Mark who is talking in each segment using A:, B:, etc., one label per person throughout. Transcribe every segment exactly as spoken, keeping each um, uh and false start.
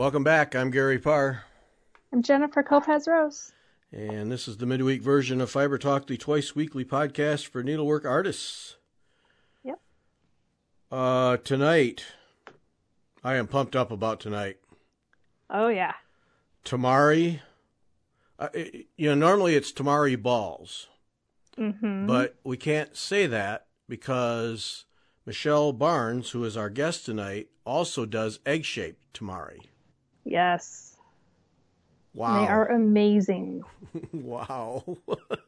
A: Welcome back. I'm Gary Parr.
B: I'm Jennifer Kopaz-Rose.
A: And this is the midweek version of Fiber Talk, the twice-weekly podcast for needlework artists.
B: Yep.
A: Uh, tonight, I am pumped up about tonight.
B: Oh, yeah.
A: Tamari. Uh, it, you know, normally it's Tamari balls.
B: Mm-hmm.
A: But we can't say that because Michelle Barnes, who is our guest tonight, also does egg-shaped Tamari.
B: Yes.
A: Wow.
B: They are amazing.
A: Wow.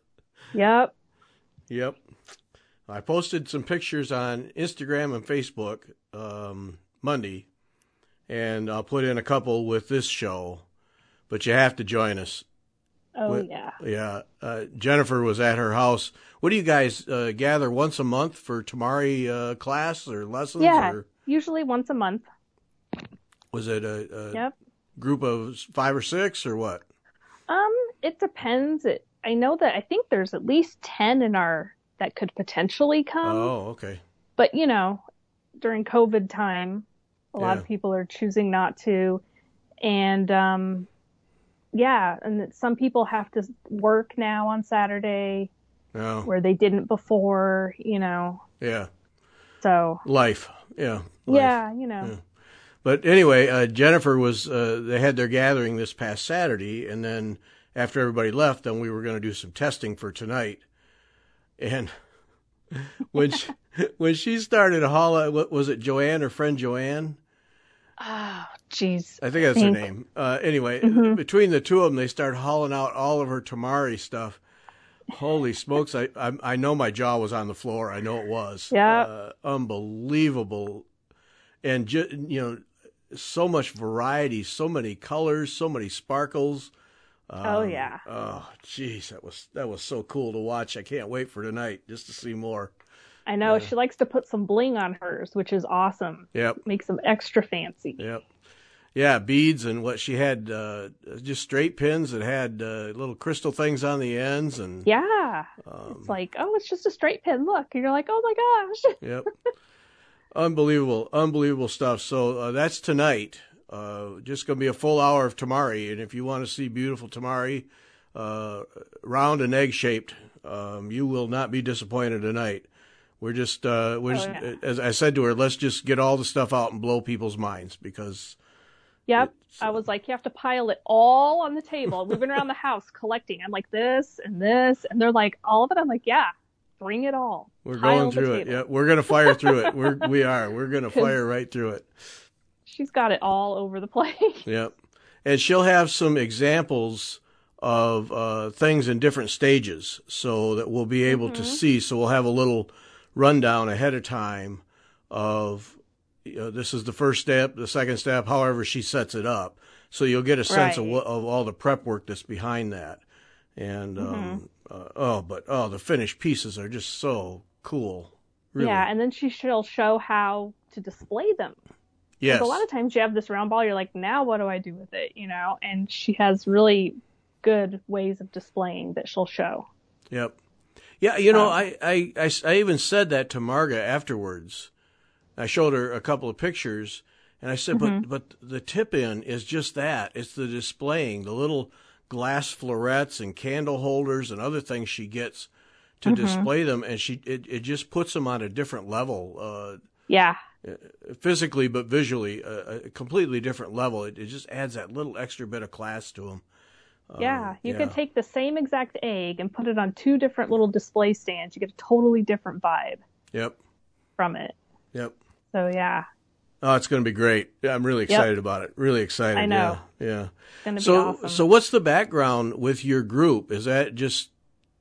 B: Yep.
A: Yep. I posted some pictures on Instagram and Facebook um, Monday, and I'll put in a couple with this show, but you have to join us.
B: Oh,
A: with,
B: yeah.
A: Yeah. Uh, Jennifer was at her house. What do you guys uh, gather once a month for Tamari uh, class or lessons?
B: Yeah,
A: or
B: usually once a month.
A: Was it a, a
B: Yep.
A: group of five or six or what?
B: Um, it depends. It, I know that I think there's at least ten in our that could potentially come.
A: Oh, okay.
B: But, you know, during COVID time, a lot
A: Yeah.
B: of people are choosing not to. And, um, yeah, and some people have to work now on Saturday
A: Oh,
B: where they didn't before, you know.
A: yeah.
B: So,
A: Life. Yeah. Life.
B: yeah, you know.
A: Yeah. But anyway, uh, Jennifer was, uh, they had their gathering this past Saturday, and then after everybody left, then we were going to do some testing for tonight. And when she, when she started holla, what was it, Joanne, her friend Joanne?
B: Oh, jeez.
A: I think that's her name. Uh, anyway,
B: Mhm.
A: between the two of them, they started hauling out all of her Tamari stuff. Holy smokes, I, I I know my jaw was on the floor. I know it was.
B: Yeah.
A: Uh, unbelievable. And, ju- you know, so much variety, so many colors, so many sparkles. Um,
B: Oh, yeah.
A: Oh, geez, that was that was so cool to watch. I can't wait for tonight just to see more.
B: I know.
A: Yeah.
B: She likes to put some bling on hers, which is awesome.
A: Yep.
B: Makes them extra fancy.
A: Yep. Yeah, beads and what she had, uh, just straight pins that had uh, little crystal things on the ends. And
B: Yeah.
A: um,
B: It's like, oh, it's just a straight pin. Look. And you're like, oh, my gosh.
A: Yep. Unbelievable, unbelievable stuff. So uh, that's tonight. Uh, just going to be a full hour of Tamari. And if you want to see beautiful Tamari, uh, round and egg-shaped, um, you will not be disappointed tonight. We're just, uh, we're
B: Oh,
A: just
B: yeah.
A: as I said to her, let's just get all the stuff out and blow people's minds because...
B: Yep.
A: It's,
B: I was like, you have to pile it all on the table. We've been around the house collecting. I'm like, this and this. And they're like, all of it? I'm like, yeah, bring it all.
A: We're
B: Pile
A: going
B: the
A: through it.
B: table.
A: Yeah, we're going to fire through it. We're, we are. We're going to fire right through it.
B: She's got it all over the place.
A: Yep. And she'll have some examples of uh, things in different stages so that we'll be able to
B: Mhm.
A: see. So we'll have a little rundown ahead of time of, you know, this is the first step, the second step, however she sets it up. So you'll get a sense of
B: Right.
A: what, of all the prep work that's behind that. And, um, uh, oh, but, oh, the finished pieces are just so cool. Really.
B: Yeah, and then she she'll show how to display them.
A: Yes.
B: A lot of times you have this round ball, you're like, now what do I do with it? You know, and she has really good ways of displaying that she'll show.
A: Yep. Yeah, you know,
B: Um,
A: I, I, I, I even said that to Marga afterwards. I showed her a couple of pictures, and I said,
B: Mhm.
A: but but the tip-in is just that. It's the displaying, the little glass florets and candle holders and other things she gets to
B: Mhm.
A: display them, and she it, it just puts them on a different level, uh,
B: Yeah.
A: physically but visually, a, a completely different level. It, it just adds that little extra bit of class to them.
B: Yeah,
A: Um,
B: you
A: yeah.
B: could take the same exact egg and put it on two different little display stands. You get a totally different vibe
A: Yep.
B: from it.
A: Yep.
B: So yeah,
A: Oh, it's going to be great. Yeah, I'm really excited about it. Really excited.
B: I know.
A: Yeah. Yeah.
B: it's gonna be
A: So,
B: awesome.
A: so what's the background with your group? Is that just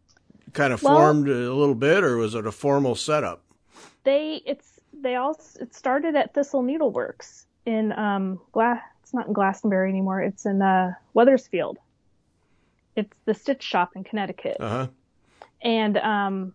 A: kind of
B: Well-
A: formed a little bit, or was it a formal setup?
B: they it's they all it started at Thistle Needleworks in um Gla- it's not in Glastonbury anymore. It's in uh Weathersfield. It's the Stitch Shop in Connecticut.
A: Uh huh.
B: And um,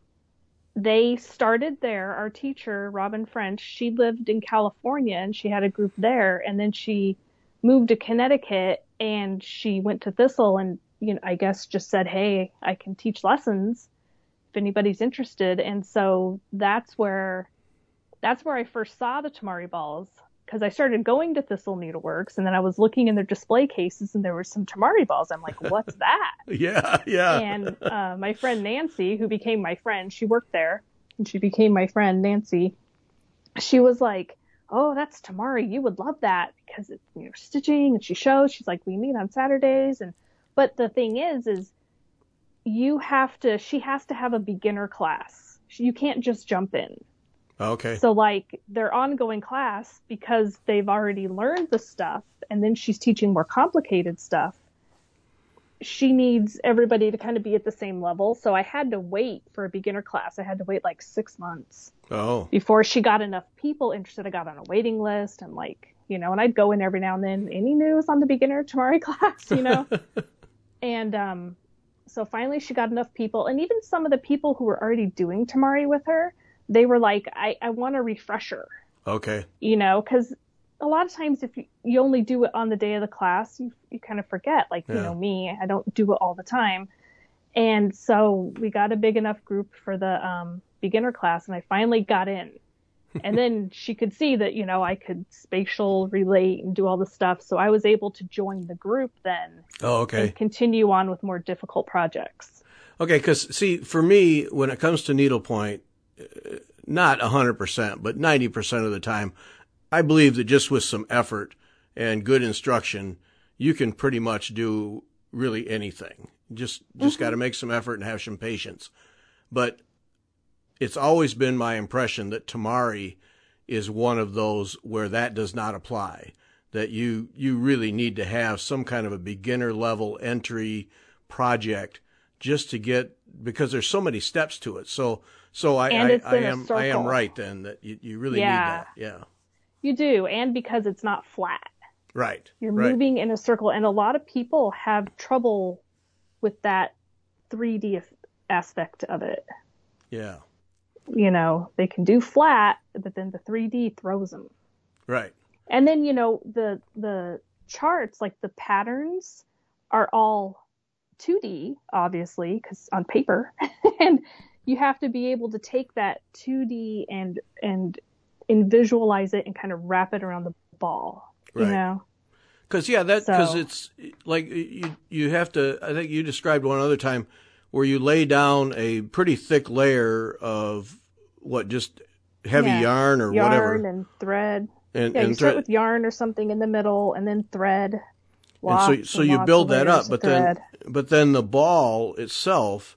B: they started there. Our teacher, Robin French, she lived in California and she had a group there. And then she moved to Connecticut and she went to Thistle and, you know, I guess just said, hey, I can teach lessons if anybody's interested. And so that's where that's where I first saw the Tamari balls because I started going to Thistle Needleworks, and then I was looking in their display cases, and there were some tamari balls. I'm like, what's that?
A: Yeah, yeah.
B: And uh, my friend Nancy, who became my friend, she worked there, and she became my friend Nancy. She was like, oh, that's tamari. You would love that because it's, you know, stitching. And she shows, she's like, we meet on Saturdays. And, but the thing is, is you have to, she has to have a beginner class. You can't just jump in.
A: Okay.
B: So like their ongoing class, because they've already learned the stuff and then she's teaching more complicated stuff, she needs everybody to kind of be at the same level. So I had to wait for a beginner class. I had to wait like six months
A: oh.
B: before she got enough people interested. I got on a waiting list and like, you know, and I'd go in every now and then, any news on the beginner tamari class, you know? and um, so finally she got enough people. And even some of the people who were already doing tamari with her, they were like, I, I want a refresher.
A: Okay.
B: You know, because a lot of times if you, you only do it on the day of the class, you, you kind of forget. Like, yeah. you know, me, I don't do it all the time. And so we got a big enough group for the um, beginner class, and I finally got in. And then she could see that, you know, I could spatial relate and do all the stuff. So I was able to join the group then.
A: Oh, okay.
B: And continue on with more difficult projects.
A: Okay, because, see, for me, when it comes to needlepoint, not one hundred percent, but ninety percent of the time, I believe that just with some effort and good instruction, you can pretty much do really anything. Just just mm-hmm. got to make some effort and have some patience. But it's always been my impression that tamari is one of those where that does not apply, that you you really need to have some kind of a beginner level entry project just to get, because there's so many steps to it. So so I, I, I am I am right then that you, you really
B: yeah.
A: need that. Yeah.
B: You do, and because it's not flat.
A: Right.
B: You're
A: right.
B: moving in a circle, and a lot of people have trouble with that three D aspect of it.
A: Yeah.
B: You know, they can do flat, but then the three D throws them.
A: Right.
B: And then, you know, the the charts, like the patterns, are all two D, obviously, because on paper. And you have to be able to take that two D and and and visualize it and kind of wrap it around the ball,
A: right.
B: you know?
A: Because, yeah, that because
B: so,
A: it's like you you have to, I think you described one other time where you lay down a pretty thick layer of what, just heavy
B: yeah,
A: yarn or
B: yarn
A: whatever.
B: Yarn and thread.
A: And,
B: yeah,
A: and
B: you
A: thread.
B: start with yarn or something in the middle and then thread.
A: And so, so you build that up, but then,
B: thread.
A: but then the ball itself,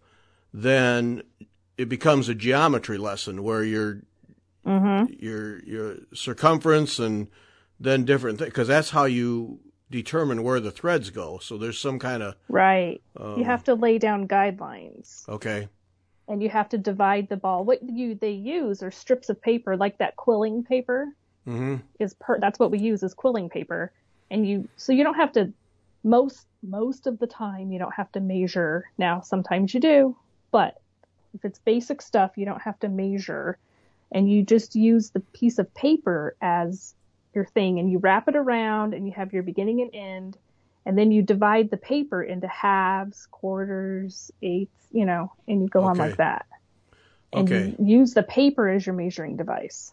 A: then it becomes a geometry lesson where you're,
B: mm-hmm.
A: your your circumference and then different things, because that's how you determine where the threads go. So there's some kind of
B: right.
A: Um,
B: you have to lay down guidelines.
A: Okay.
B: And you have to divide the ball. What you they use are strips of paper, like that quilling paper.
A: Mm-hmm.
B: Is per, that's what we use is quilling paper, and you so you don't have to most most of the time you don't have to measure. Now sometimes you do, but if it's basic stuff, you don't have to measure. And you just use the piece of paper as your thing, and you wrap it around, and you have your beginning and end, and then you divide the paper into halves, quarters, eighths, you know, and you go
A: okay.
B: on like that. And
A: okay.
B: you use the paper as your measuring device.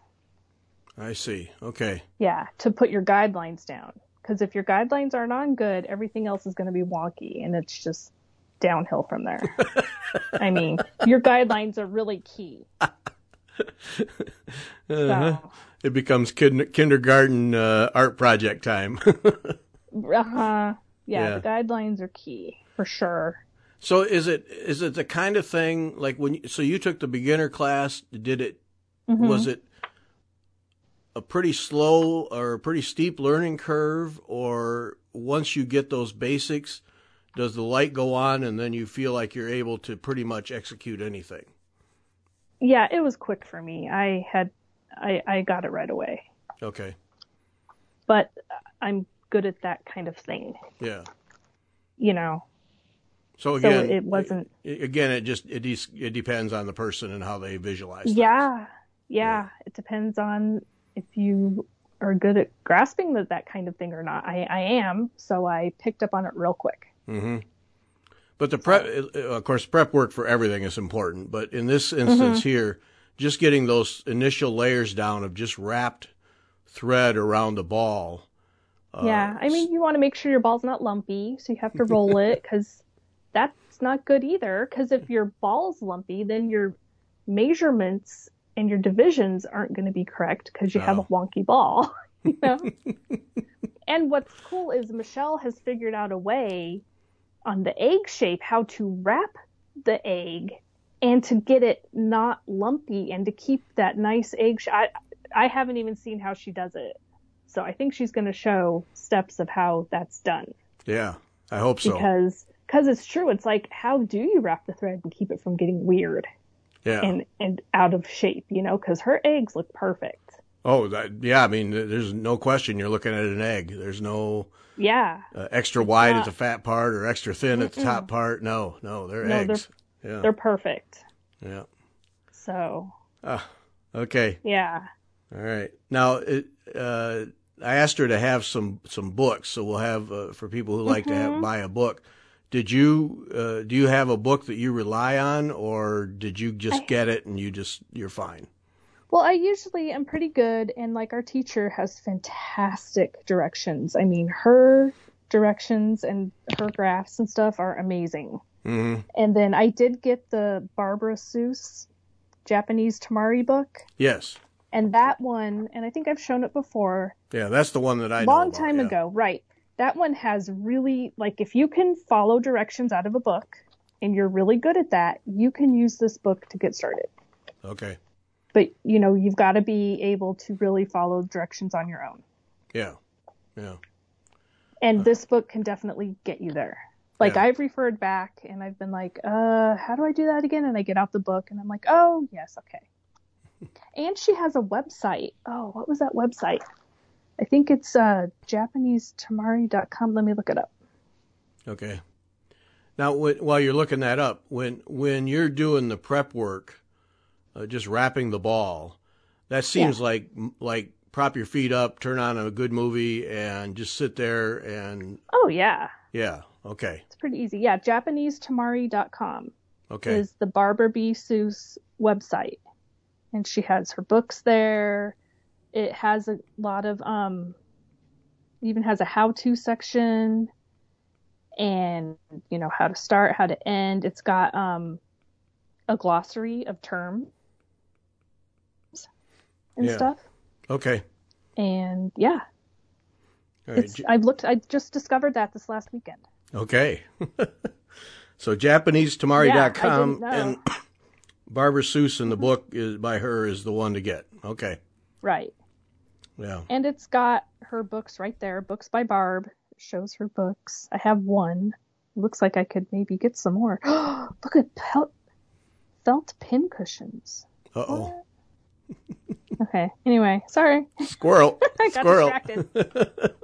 A: I see. Okay.
B: Yeah, to put your guidelines down. Because if your guidelines aren't on good, everything else is going to be wonky, and it's just downhill from there. I mean, your guidelines are really key.
A: uh-huh.
B: So,
A: it becomes kid- kindergarten uh, art project time.
B: uh-huh. Yeah,
A: yeah,
B: the guidelines are key for sure.
A: So is it is it the kind of thing like when you, so you took the beginner class? Did it
B: mm-hmm.
A: was it a pretty slow or a pretty steep learning curve, or once you get those basics, does the light go on and then you feel like you're able to pretty much execute anything?
B: Yeah, it was quick for me. I had, I, I got it right away.
A: Okay.
B: But I'm good at that kind of thing.
A: Yeah.
B: You know.
A: So again,
B: so it wasn't.
A: It, again, it just it de- it depends on the person and how they visualize.
B: Yeah, yeah,
A: yeah.
B: It depends on if you are good at grasping that that kind of thing or not. I, I am, so I picked up on it real quick.
A: Mm-hmm. But the prep, of course, prep work for everything is important. But in this instance mm-hmm. here, just getting those initial layers down of just wrapped thread around the ball.
B: Uh, yeah, I mean, you want to make sure your ball's not lumpy, so you have to roll it, because that's not good either. Because if your ball's lumpy, then your measurements and your divisions aren't going to be correct because you no. have a wonky ball. You know? And what's cool is Michelle has figured out a way on the egg shape how to wrap the egg and to get it not lumpy and to keep that nice egg shape. I, I haven't even seen how she does it. So I think she's going to show steps of how that's done.
A: Yeah, I hope so.
B: Because cause it's true. It's like, how do you wrap the thread and keep it from getting weird
A: yeah.
B: and, and out of shape, you know? Because her eggs look perfect.
A: Oh, that, yeah. I mean, there's no question you're looking at an egg. There's no
B: yeah
A: uh, extra wide at the fat part or extra thin Mm-mm. at the top part. No, no, they're no, eggs.
B: They're,
A: yeah.
B: they're perfect.
A: Yeah.
B: So.
A: Ah, okay.
B: Yeah.
A: All right. Now, it, uh, I asked her to have some, some books, so we'll have uh, for people who like mm-hmm. to have, buy a book. Did you uh, do you have a book that you rely on, or did you just I, get it and you just you're fine?
B: Well, I usually am pretty good, and like our teacher has fantastic directions. I mean, her directions and her graphs and stuff are amazing.
A: Mm-hmm.
B: And then I did get the Barbara Seuss Japanese Tamari book.
A: Yes.
B: And that one, and I think I've shown it before.
A: Yeah, that's the one that I know
B: Long
A: about,
B: time
A: yeah.
B: ago, right. That one has really, like, if you can follow directions out of a book, and you're really good at that, you can use this book to get started.
A: Okay.
B: But, you know, you've got to be able to really follow directions on your own.
A: Yeah, yeah.
B: And uh, this book can definitely get you there. Like, yeah. I've referred back, and I've been like, uh, how do I do that again? And I get out the book, and I'm like, oh, yes, okay. And she has a website. Oh, what was that website? I think it's uh, Japanese Tamari dot com. Let me look it up.
A: Okay. Now, when, while you're looking that up, when when you're doing the prep work, uh, just wrapping the ball, that seems yeah. like like prop your feet up, turn on a good movie, and just sit there and.
B: Oh yeah.
A: Yeah. Okay.
B: It's pretty easy. Yeah, Japanese Tamari dot com.
A: Okay.
B: Is the Barbara B. Seuss website. And she has her books there. It has a lot of, um, even has a how-to section and, you know, how to start, how to end. It's got um, a glossary of terms and
A: yeah.
B: stuff.
A: Okay.
B: And yeah,
A: All right.
B: it's, I've looked, I just discovered that this last weekend.
A: Okay. So Japanese Tamari dot com
B: yeah,
A: and Barbara Seuss in the book is by her is the one to get. Okay.
B: Right.
A: Yeah.
B: And it's got her books right there. Books by Barb. It shows her books. I have one. It looks like I could maybe get some more. Look at felt, felt pin cushions.
A: Uh-oh.
B: Okay. Anyway, sorry.
A: Squirrel.
B: I got
A: Squirrel.
B: distracted.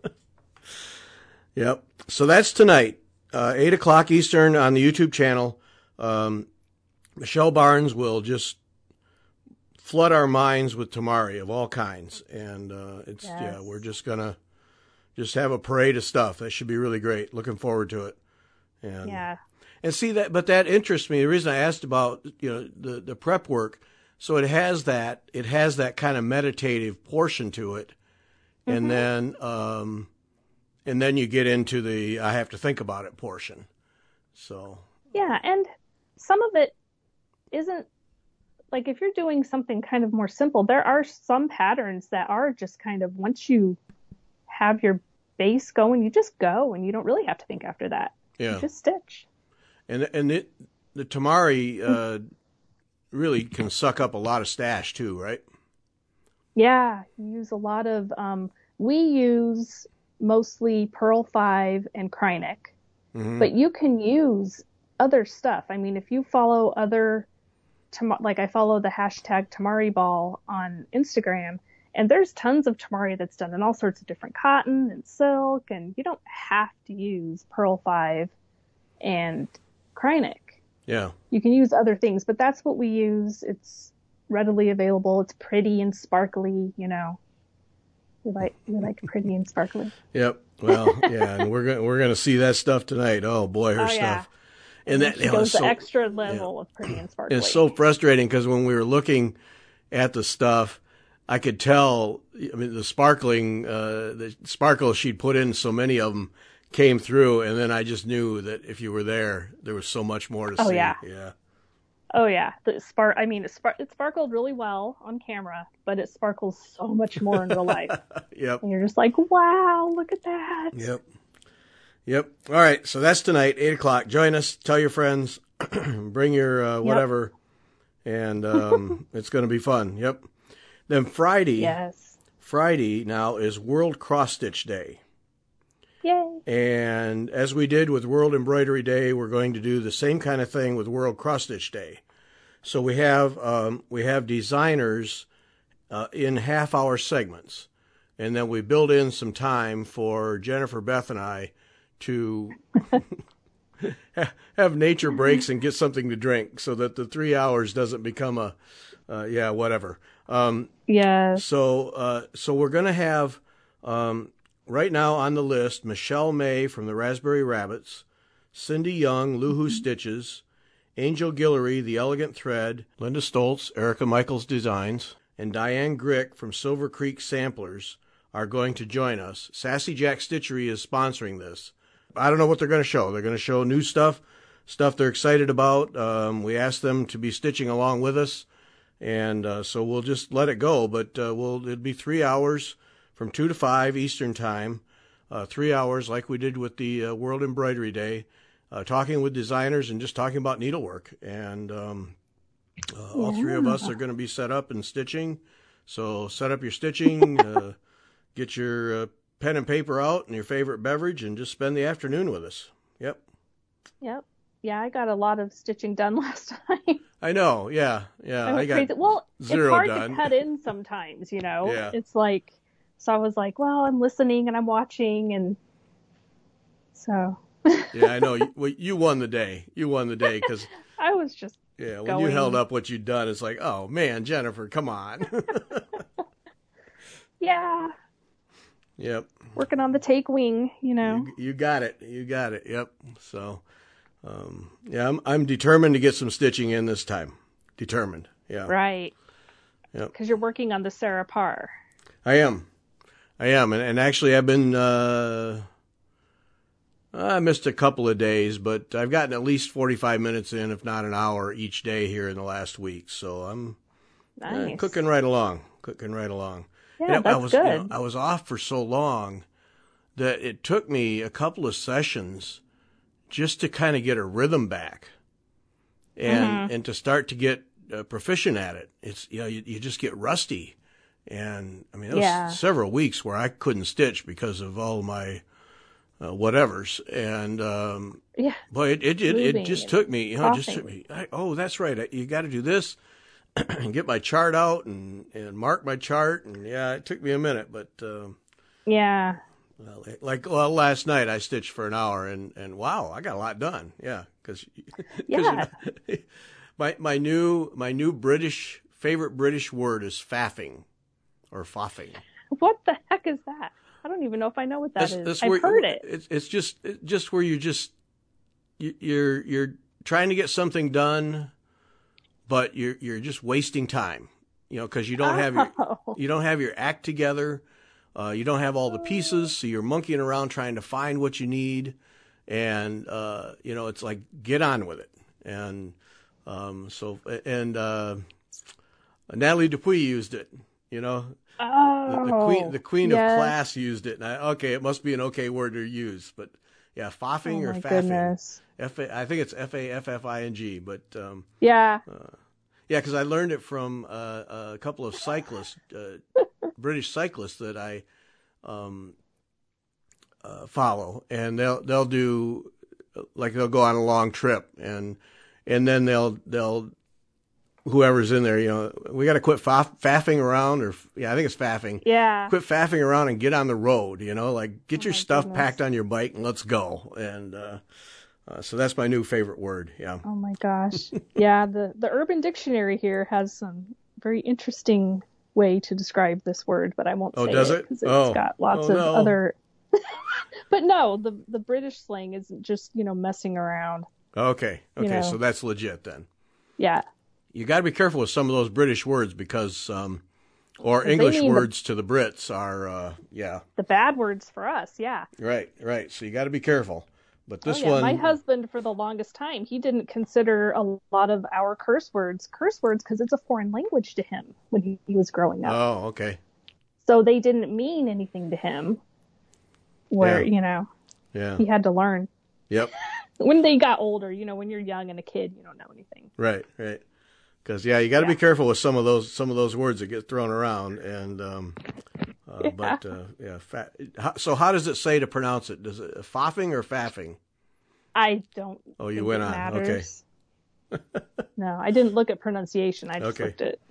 A: Yep. So that's tonight, uh, eight o'clock Eastern on the YouTube channel. Um, Michelle Barnes will just flood our minds with Tamari of all kinds. And uh, it's yes. yeah, we're just going to just have a parade of stuff. That should be really great. Looking forward to it. And,
B: yeah.
A: And see that, but that interests me. The reason I asked about, you know, the, the prep work, so it has that, it has that kind of meditative portion to it. Mm-hmm. And then, um, and then you get into the, I have to think about it portion. So.
B: Yeah. And some of it isn't, like, if you're doing something kind of more simple, there are some patterns that are just kind of, once you have your base going, you just go and you don't really have to think after that.
A: Yeah.
B: You just stitch.
A: And and it, the Tamari uh, really can suck up a lot of stash too, right?
B: Yeah. You use a lot of, um, we use mostly Pearl five and Krynic, mm-hmm. but you can use other stuff. I mean, if you follow other, like I follow the hashtag Tamari Ball on Instagram, and there's tons of Tamari that's done in all sorts of different cotton and silk, and you don't have to use Pearl five and Krynic.
A: Yeah.
B: You can use other things, but that's what we use. It's readily available. It's pretty and sparkly, you know. We like we like pretty and sparkly.
A: Yep. Well, yeah, and we're going we're going to see that stuff tonight. Oh boy, her
B: oh,
A: stuff.
B: Yeah.
A: And that
B: she
A: you know,
B: goes
A: so,
B: the extra level
A: yeah.
B: of pretty and sparkly.
A: It's so frustrating because when we were looking at the stuff, I could tell. I mean, the sparkling, uh, the sparkles she'd put in, so many of them came through, and then I just knew that if you were there, there was so much more to
B: Oh
A: see.
B: yeah.
A: Yeah.
B: Oh yeah. The spark. I mean, it, spar- it sparkled really well on camera, but it sparkles so much more in real life.
A: Yep.
B: And you're just like, wow, look at that.
A: Yep. Yep. All right. So that's tonight, eight o'clock. Join us. Tell your friends. Bring your uh, whatever, yep. and um, it's going to be fun. Yep. Then Friday.
B: Yes.
A: Friday now is World Cross Stitch Day.
B: Yay.
A: And as we did with World Embroidery Day, we're going to do the same kind of thing with World Cross Stitch Day. So we have um, we have designers uh, in half-hour segments, and then we build in some time for Jennifer, Beth, and I to have nature breaks and get something to drink, so that the three hours doesn't become a uh, yeah whatever. Um,
B: yes.
A: So uh, so we're going to have. Um, Right now on the list, Michelle May from the Raspberry Rabbits, Cindy Young, Luhu Stitches, Angel Guillory, The Elegant Thread, Linda Stoltz, Erica Michaels Designs, and Diane Grick from Silver Creek Samplers are going to join us. Sassy Jack Stitchery is sponsoring this. I don't know what they're going to show. They're going to show new stuff, stuff they're excited about. Um, we asked them to be stitching along with us, and uh, so we'll just let it go. But uh, we'll it'll be three hours. From two to five Eastern Time, uh, three hours like we did with the uh, World Embroidery Day, uh, talking with designers and just talking about needlework. And um, uh, all yeah. three of us are going to be set up and stitching. So set up your stitching, uh, get your uh, pen and paper out and your favorite beverage, and just spend the afternoon with us. Yep.
B: Yep. Yeah, I got a lot of stitching done last time.
A: I know. Yeah. Yeah.
B: I,
A: I got
B: crazy. Well,
A: zero
B: it's hard
A: done.
B: to cut in sometimes, you know?
A: Yeah.
B: It's like... So I was like, well, I'm listening and I'm watching, and so.
A: Yeah, I know. You, well, you won the day. You won the day because
B: I was just.
A: Yeah, when
B: going...
A: you held up what you'd done, it's like, oh man, Jennifer, come on.
B: Yeah.
A: Yep.
B: Working on the take wing, you know.
A: You, you got it. You got it. Yep. So, um, yeah, I'm I'm determined to get some stitching in this time. Determined. Yeah.
B: Right.
A: Yep.
B: Because you're working on the Sarah Parr.
A: I am. I am, and, and actually I've been, uh, I missed a couple of days, but I've gotten at least forty-five minutes in, if not an hour, each day here in the last week. So I'm
B: nice.
A: uh, cooking right along, cooking right along.
B: Yeah,
A: and
B: that's
A: I was,
B: good.
A: You know, I was off for so long that it took me a couple of sessions just to kind of get a rhythm back and
B: mm-hmm.
A: and to start to get uh, proficient at it. It's, you know, you, you just get rusty. And I mean, it was
B: yeah.
A: several weeks where I couldn't stitch because of all my uh, whatevers. And um,
B: yeah,
A: boy, it it, it, it just took me, you know, it just took me. I, oh, that's right. I, you got to do this and get my chart out and, and mark my chart. And yeah, it took me a minute, but um,
B: yeah.
A: Well, like well, last night I stitched for an hour and, and wow, I got a lot done. Yeah, because
B: yeah.
A: my my new my new British favorite British word is faffing. Or faffing.
B: What the heck is that? I don't even know if I know what that
A: that's,
B: is.
A: That's
B: I've
A: where,
B: heard it.
A: It's, it's just it's just where you just you, you're you're trying to get something done, but you're you're just wasting time. You know, because you don't have your
B: oh.
A: you don't have your act together. Uh, you don't have all the pieces, so you're monkeying around trying to find what you need, and uh, you know it's like get on with it. And um, so and uh, Natalie Dupuy used it. You know,
B: oh,
A: the, the queen, the queen
B: yes.
A: of class used it. And I, okay, it must be an okay word to use, but yeah, faffing
B: oh
A: or
B: my
A: faffing.
B: Goodness.
A: F A, I think it's F A F F I N G, but um,
B: yeah,
A: uh, yeah, because I learned it from uh, a couple of cyclists, uh, British cyclists that I um, uh, follow, and they'll they'll do like they'll go on a long trip, and and then they'll they'll. Whoever's in there, you know, we got to quit faff- faffing around, or yeah, I think it's faffing.
B: Yeah.
A: Quit faffing around and get on the road. You know, like get
B: oh
A: your stuff
B: goodness.
A: packed on your bike and let's go. And uh, uh, so that's my new favorite word. Yeah.
B: Oh my gosh. Yeah. The the Urban Dictionary here has some very interesting way to describe this word, but I won't
A: oh,
B: say
A: does
B: it
A: because
B: it?
A: oh.
B: it's got lots
A: oh,
B: of
A: no.
B: other. But no, the the British slang isn't just you know messing around.
A: Okay. Okay.
B: You know.
A: So that's legit then.
B: Yeah.
A: You got to be careful with some of those British words because um, Or
B: 'Cause they
A: English
B: mean the,
A: words to the Brits are, uh, yeah.
B: the bad words for us, yeah.
A: Right, right. So you got to be careful. But
B: Oh
A: this
B: yeah, my
A: one,
B: husband for the longest time, he didn't consider a lot of our curse words curse words because it's a foreign language to him when he, he was growing up.
A: oh, okay.
B: So they didn't mean anything to him where,
A: Yeah,
B: you know,
A: yeah.
B: he had to learn.
A: Yep.
B: When they got older, you know, when you're young and a kid, you don't know anything.
A: Right, right. Because yeah, you got to
B: Yeah.
A: be careful with some of those some of those words that get thrown around, and um, uh,
B: Yeah.
A: but uh, yeah. Fa- how, so how does it say to pronounce it? Does it faffing or faffing?
B: I don't
A: Oh, you
B: think
A: went
B: it
A: on.
B: matters. No, I didn't look at pronunciation. I just
A: Okay.
B: looked at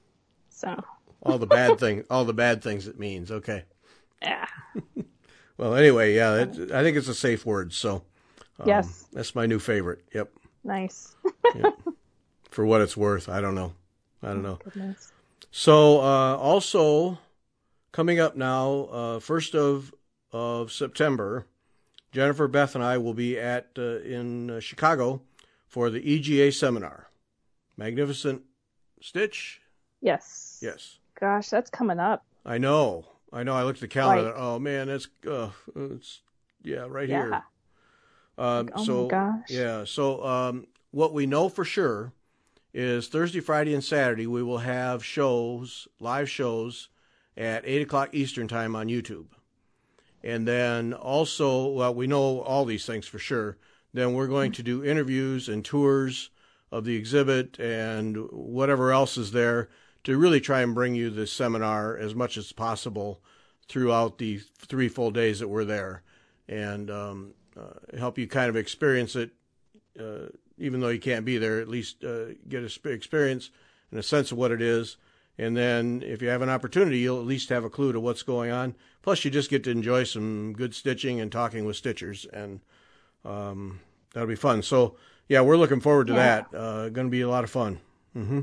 B: so
A: All the bad thing, all the bad things it means. Okay.
B: yeah.
A: Well, anyway, yeah, it, I think it's a safe word. So um,
B: Yes.
A: that's my new favorite. Yep.
B: Nice.
A: Yep. For what it's worth, I don't know. I don't know.
B: Goodness.
A: So uh, also coming up now, uh, first of of September, Jennifer, Beth, and I will be at uh, in uh, Chicago for the E G A seminar. Magnificent Stitch.
B: Yes.
A: Yes,
B: Gosh, that's coming up.
A: I know. I know. I looked at the calendar.
B: Like-
A: oh man, that's uh, it's yeah, right
B: Yeah.
A: here. Um,
B: Like, oh
A: so
B: my gosh.
A: yeah, so um, what we know for sure is Thursday, Friday, and Saturday we will have shows, live shows, at eight o'clock Eastern time on YouTube. And then also, well, we know all these things for sure. Then we're going to do interviews and tours of the exhibit and whatever else is there to really try and bring you this seminar as much as possible throughout the three full days that we're there, and um, uh, help you kind of experience it, uh, even though you can't be there, at least uh, get a sp- experience and a sense of what it is. And then if you have an opportunity, you'll at least have a clue to what's going on. Plus, you just get to enjoy some good stitching and talking with stitchers, and um, that'll be fun. So, yeah, we're looking forward to
B: Yeah.
A: that. Uh, going to be a lot of fun. Mm-hmm.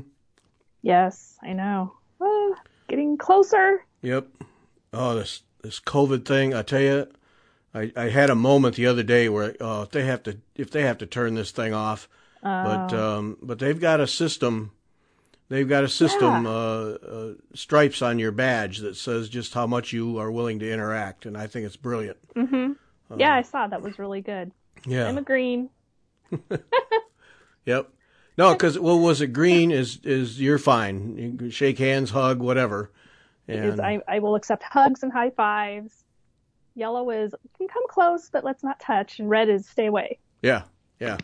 B: Yes, I know. Ah, getting closer.
A: Yep. Oh, this this COVID thing, I tell you, I, I had a moment the other day where oh, if they have to if they have to turn this thing off, but
B: Oh.
A: um, but they've got a system. They've got a system,
B: Yeah.
A: uh, uh, stripes on your badge that says just how much you are willing to interact, and I think it's brilliant.
B: Mm-hmm.
A: Uh,
B: Yeah, I saw that was really good.
A: Yeah.
B: I'm agreeing.
A: Yep. No, because well, was it green? Is is you're fine? You can shake hands, hug, whatever.
B: Is
A: And
B: I, I will accept hugs and high fives. Yellow is you can come close, but let's not touch. And red is stay away.
A: yeah, yeah.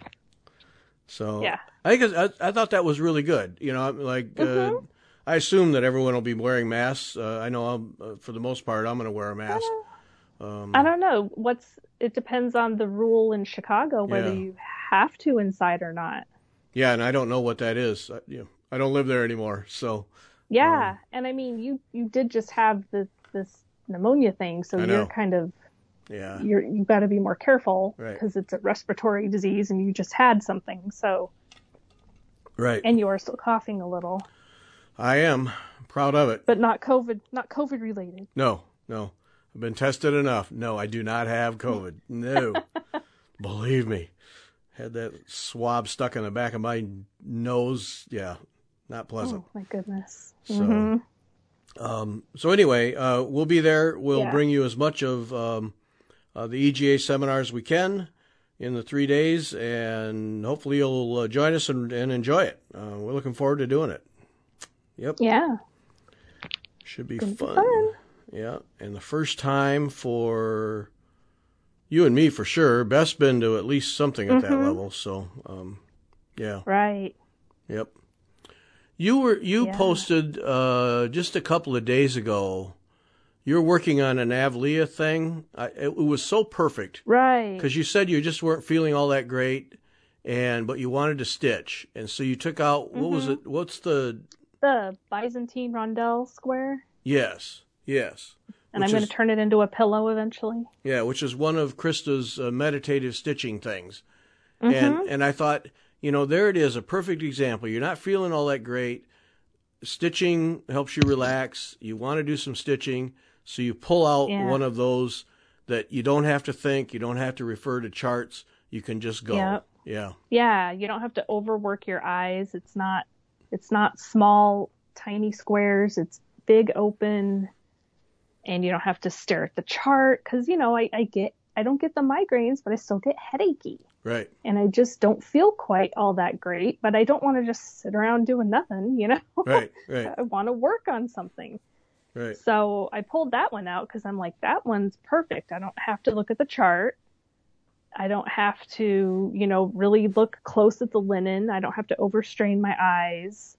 A: So
B: Yeah.
A: I think it's, I, I thought that was really good. You know, like
B: Mhm.
A: uh, I assume that everyone will be wearing masks. Uh, I know I'm, uh, for the most part I'm going to wear a mask. Um,
B: I don't know. What's it depends on the rule in Chicago whether
A: Yeah.
B: you have to inside or not.
A: yeah, and I don't know what that is. I, you know, I don't live there anymore, so
B: Yeah,
A: Um,
B: and I mean you you did just have the this pneumonia thing, so
A: I
B: you're
A: know.
B: kind of
A: yeah,
B: you're you've got to be more careful
A: Right.
B: because it's a respiratory disease and you just had something. So
A: right.
B: and you are still coughing a little,
A: I am proud of it.
B: but not COVID, not COVID related.
A: No, no. I've been tested enough. No, I do not have COVID. No. Believe me. Had that swab stuck in the back of my nose. Yeah, not pleasant.
B: Oh my goodness.
A: So,
B: Mhm.
A: um, so anyway, uh, we'll be there. We'll
B: Yeah.
A: bring you as much of um, uh, the E G A seminar as we can in the three days, and hopefully you'll uh, join us and, and enjoy it. Uh, we're looking forward to doing it. Yep.
B: Yeah.
A: Should be
B: Gonna be
A: fun.
B: fun.
A: Yeah, and the first time for you and me for sure. Beth's been to at least something at that
B: Mhm.
A: level. So, um, yeah,
B: Right.
A: yep. You were you
B: Yeah.
A: posted uh, just a couple of days ago. You're working on an Avlia thing. I, it was so perfect
B: Right.
A: because you said you just weren't feeling all that great, and but you wanted to stitch, and so you took out what was
B: Mhm.
A: it? What's the
B: The Byzantine rondelle square,
A: yes, yes.
B: and
A: Which
B: I'm going
A: is-
B: to turn it into a pillow eventually.
A: Yeah, which is one of Krista's uh, meditative stitching things.
B: Mhm.
A: And and I thought, you know, there it is, a perfect example. You're not feeling all that great. Stitching helps you relax. You want to do some stitching, so you pull out
B: Yeah.
A: one of those that you don't have to think, you don't have to refer to charts. You can just go.
B: Yep.
A: Yeah.
B: Yeah, you don't have to overwork your eyes. It's not it's not small tiny squares. It's big open, and you don't have to stare at the chart. Cause you know, I, I get, I don't get the migraines, but I still get headachy.
A: Right.
B: And I just don't feel quite all that great, but I don't want to just sit around doing nothing, you know?
A: Right, right.
B: I want to work on something.
A: Right.
B: So I pulled that one out because I'm like, that one's perfect. I don't have to look at the chart. I don't have to, you know, really look close at the linen. I don't have to overstrain my eyes.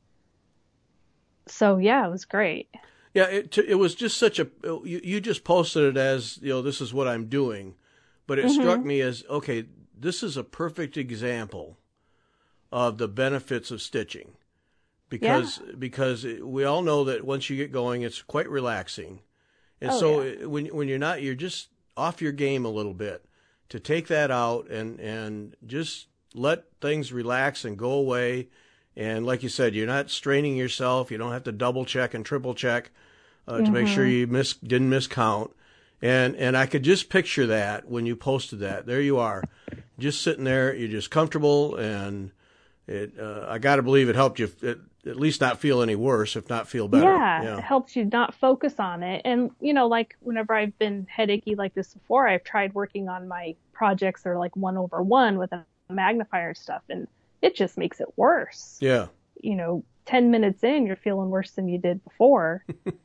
B: So yeah, it was great.
A: Yeah, it it was just such a, you, you just posted it as, you know, this is what I'm doing. But it mm-hmm. struck me as, okay, this is a perfect example of the benefits of stitching. Because yeah. because we all know that once you get going, it's quite relaxing. And
B: oh,
A: so
B: yeah.
A: when when you're not, you're just off your game a little bit. To take that out and, and just let things relax and go away. And like you said, you're not straining yourself. You don't have to double check and triple check uh, mm-hmm. to make sure you miss didn't miscount. And and I could just picture that when you posted that. There you are, just sitting there. You're just comfortable, and it. Uh, I got to believe it helped you at, at least not feel any worse, if not feel better.
B: Yeah,
A: yeah,
B: it helps you not focus on it. And you know, like whenever I've been headachy like this before, I've tried working on my projects that are like one over one with a magnifier stuff, and it just makes it worse.
A: Yeah.
B: You know, ten minutes in, you're feeling worse than you did before.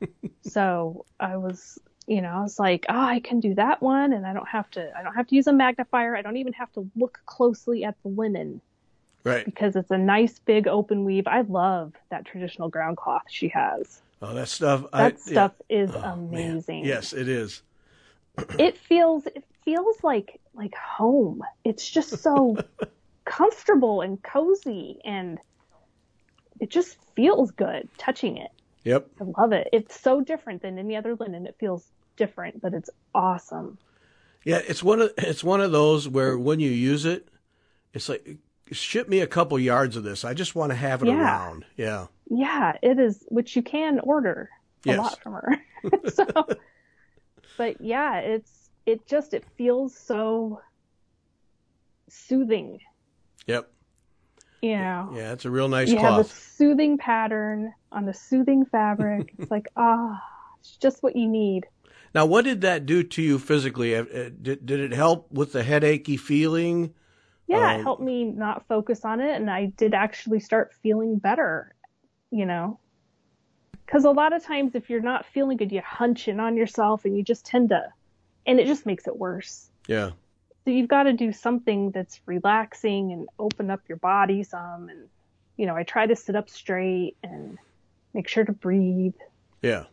B: So I was. You know, I was like, oh, I can do that one, and I don't have to. I don't have to use a magnifier. I don't even have to look closely at the linen,
A: right?
B: Because it's a nice big open weave. I love that traditional ground cloth she has.
A: Oh, that stuff!
B: That
A: I,
B: stuff
A: yeah.
B: is
A: oh,
B: amazing.
A: Man. Yes, it is.
B: It feels it feels like like home. It's just so comfortable and cozy, and it just feels good touching it.
A: Yep.
B: I love it. It's so different than any other linen. It feels different, but it's awesome.
A: Yeah, it's one of it's one of those where when you use it, it's like, ship me a couple yards of this. I just want to have it
B: yeah.
A: around. Yeah.
B: Yeah, it is, which you can order a
A: yes.
B: lot from her. So, but yeah, it's it just it feels so soothing.
A: Yep.
B: You know.
A: Yeah, it's a real nice
B: you
A: cloth.
B: You have a soothing pattern on the soothing fabric. It's like, ah, oh, it's just what you need.
A: Now, what did that do to you physically? Did, did it help with the headachy feeling?
B: Yeah,
A: um,
B: it helped me not focus on it, and I did actually start feeling better, you know. Because a lot of times if you're not feeling good, you hunch in on yourself, and you just tend to, and it just makes it worse.
A: Yeah.
B: So you've got to do something that's relaxing and open up your body some. And, you know, I try to sit up straight and make sure to breathe.
A: Yeah.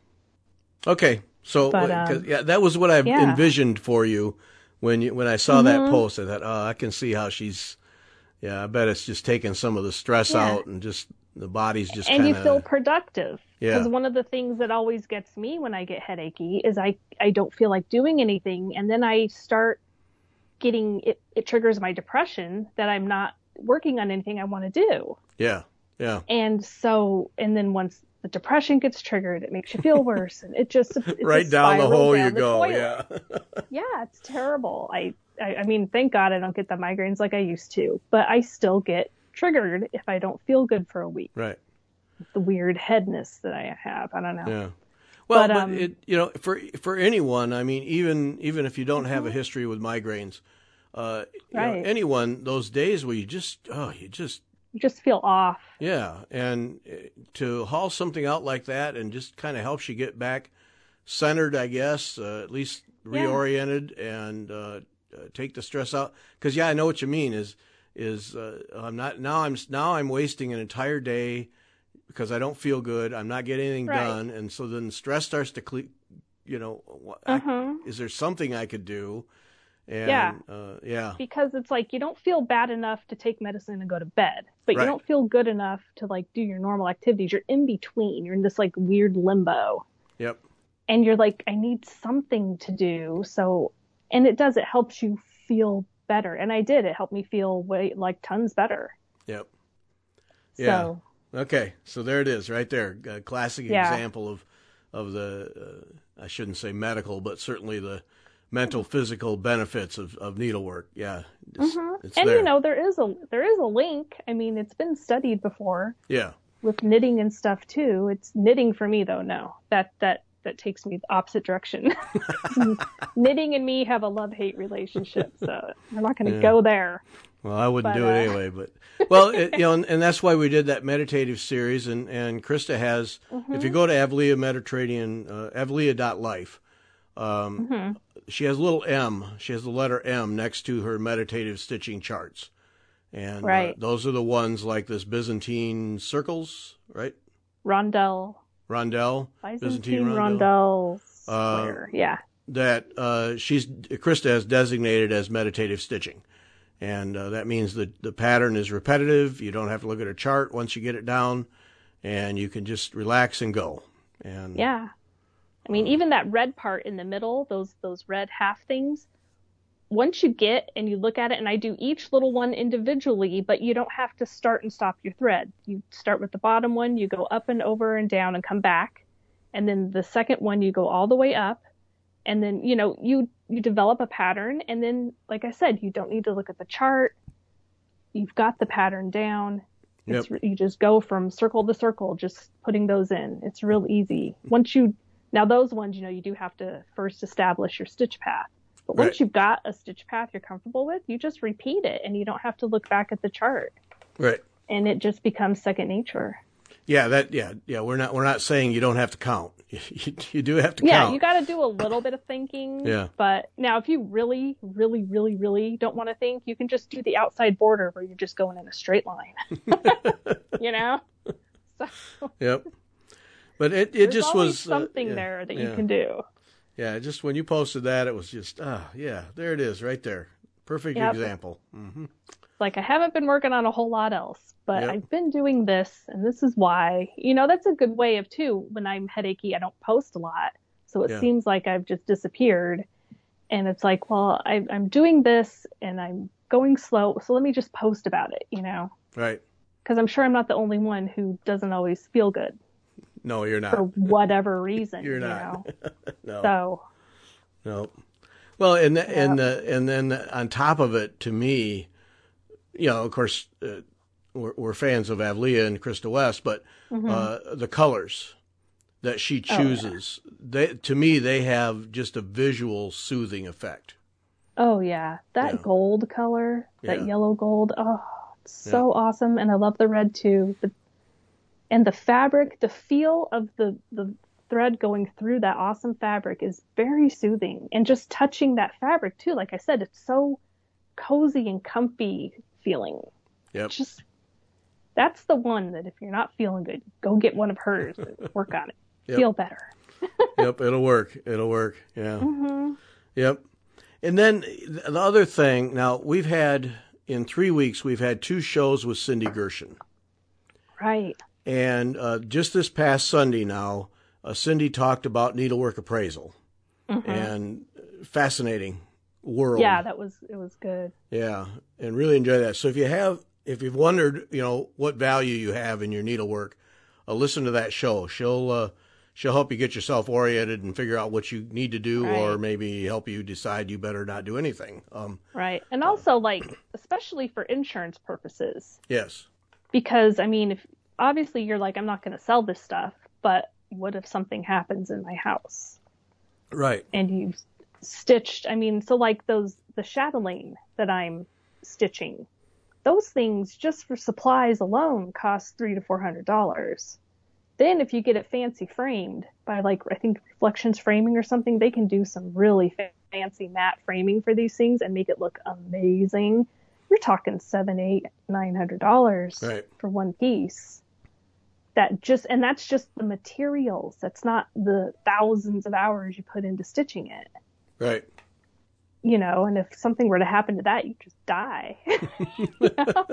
A: Okay. So
B: but, um,
A: yeah, that was what I
B: yeah.
A: envisioned for you when you, when I saw
B: mm-hmm.
A: that post. I thought, oh, I can see how she's, yeah, I bet it's just taking some of the stress
B: yeah.
A: out and just the body's just
B: and
A: kinda,
B: you feel productive.
A: Yeah.
B: Because one of the things that always gets me when I get headachy is I, I don't feel like doing anything. And then I start getting it, it triggers my depression that I'm not working on anything I want to do.
A: Yeah. Yeah.
B: And so, and then once the depression gets triggered, it makes you feel worse. And it just, it's
A: right down the hole you go.
B: Toilet.
A: Yeah.
B: Yeah. It's terrible. I, I, I mean, thank God I don't get the migraines like I used to, but I still get triggered if I don't feel good for a week.
A: Right.
B: The weird headness that I have. I don't know.
A: Yeah. Well, but,
B: um,
A: but it, you know, for for anyone, I mean, even even if you don't have a history with migraines, uh, you
B: right.
A: know, anyone, those days where you just, oh, you just,
B: you just feel off.
A: Yeah, and to haul something out like that and just kind of helps you get back centered, I guess, uh, at least reoriented, yeah. and uh, uh, take the stress out. Because yeah, I know what you mean. Is is uh, I'm not now I'm now I'm wasting an entire day because I don't feel good. I'm not getting anything
B: right.
A: done, and so then stress starts to, cle- you know,
B: uh-huh.
A: I, is there something I could do? And,
B: yeah,
A: uh, yeah.
B: Because it's like you don't feel bad enough to take medicine and go to bed, but
A: right.
B: you don't feel good enough to like do your normal activities. You're in between. You're in this like weird limbo.
A: Yep.
B: And you're like, I need something to do. So, and it does. It helps you feel better. And I did. It helped me feel way like tons better.
A: Yep. Yeah.
B: So,
A: okay, so there it is, right there. A classic
B: yeah.
A: example of of the uh, I shouldn't say medical, but certainly the mental, physical benefits of, of needlework. Yeah, it's,
B: mm-hmm.
A: it's
B: and
A: there.
B: you know there is a there is a link. I mean, it's been studied before.
A: Yeah,
B: with knitting and stuff too. It's knitting for me though. No, that, that, that takes me the opposite direction. Knitting and me have a love-hate relationship, so we're not going to yeah. go there.
A: Well, I wouldn't
B: but,
A: do it
B: uh...
A: anyway, but well, it, you know, and, and that's why we did that meditative series. And, and Krista has, mm-hmm. if you go to Avalia Mediterranean, uh, avalia dot life, um, mm-hmm. she has a little M. She has the letter M next to her meditative stitching charts, and
B: right.
A: uh, those are the ones like this Byzantine circles, right?
B: Rondelle.
A: Rondelle.
B: Byzantine rondelle square. Uh, yeah.
A: That uh, she's Krista has designated as meditative stitching. And uh, that means that the pattern is repetitive. You don't have to look at a chart once you get it down, and you can just relax and go. And
B: yeah, I mean, even that red part in the middle, those those red half things. Once you get and you look at it, and I do each little one individually, but you don't have to start and stop your thread. You start with the bottom one, you go up and over and down and come back, and then the second one you go all the way up. And then, you know, you, you develop a pattern. And then, like I said, you don't need to look at the chart. You've got the pattern down. It's, yep. You just go from circle to circle, just putting those in. It's real easy. Once you, now those ones, you know, you do have to first establish your stitch path. But once right. you've got a stitch path you're comfortable with, you just repeat it and you don't have to look back at the chart.
A: Right.
B: And it just becomes second nature.
A: Yeah, that, yeah, yeah. We're not, we're not saying you don't have to count. You, you do have to
B: yeah,
A: count.
B: Yeah, you got to do a little bit of thinking.
A: Yeah.
B: But now if you really, really, really, really don't want to think, you can just do the outside border where you're just going in a straight line. You know? So,
A: yep. But it, it just was
B: something
A: uh, yeah,
B: there that
A: yeah.
B: you can do.
A: Yeah, just when you posted that, it was just, ah, oh, yeah, there it is right there. Perfect yep. example. Mm-hmm.
B: Like, I haven't been working on a whole lot else, but
A: yep.
B: I've been doing this, and this is why. You know, that's a good way of, too, when I'm headachy, I don't post a lot. So it yeah. seems like I've just disappeared. And it's like, well, I, I'm doing this, and I'm going slow, so let me just post about it, you know?
A: Right.
B: Because I'm sure I'm not the only one who doesn't always feel good.
A: No, you're not.
B: For whatever reason.
A: You're
B: you
A: not.
B: Know?
A: No.
B: So.
A: No. Well, and, the,
B: yeah.
A: and, the, and then on top of it, to me, you know, of course, uh, we're, we're fans of Avalia and Krista West, but mm-hmm. uh, the colors that she chooses, oh, yeah. they to me, they have just a visual soothing effect.
B: Oh, yeah. That yeah. gold color, that yeah. yellow gold, oh, it's so yeah. awesome. And I love the red, too. The, and the fabric, the feel of the, the thread going through that awesome fabric is very soothing. And just touching that fabric, too, like I said, it's so cozy and comfy feeling.
A: Yep.
B: Just that's the one that if you're not feeling good, go get one of hers and work on it. Yep. Feel better.
A: Yep, it'll work. It'll work. Yeah.
B: Mm-hmm.
A: Yep. And then the other thing, now we've had in three weeks we've had two shows with Cindy Gershon.
B: Right.
A: And uh, just this past Sunday now, uh, Cindy talked about needlework appraisal. Mm-hmm. And fascinating world.
B: Yeah, that was it was good.
A: Yeah, and really enjoy that. So if you have, if you've wondered, you know, what value you have in your needlework, uh, listen to that show. She'll uh, she'll help you get yourself oriented and figure out what you need to do, right. or maybe help you decide you better not do anything. Um,
B: right, and also like especially for insurance purposes.
A: Yes.
B: Because I mean, if obviously you're like, I'm not going to sell this stuff, but what if something happens in my house?
A: Right.
B: And you stitched, I mean, so like those, the chatelaine that I'm stitching, those things just for supplies alone cost three to four hundred dollars. Then if you get it fancy framed by like, I think Reflections Framing or something, they can do some really fancy matte framing for these things and make it look amazing. You're talking seven, eight, nine hundred dollars
A: right.
B: for one piece. That just, and that's just the materials. That's not the thousands of hours you put into stitching it.
A: Right.
B: You know, and if something were to happen to that, you just die. You know?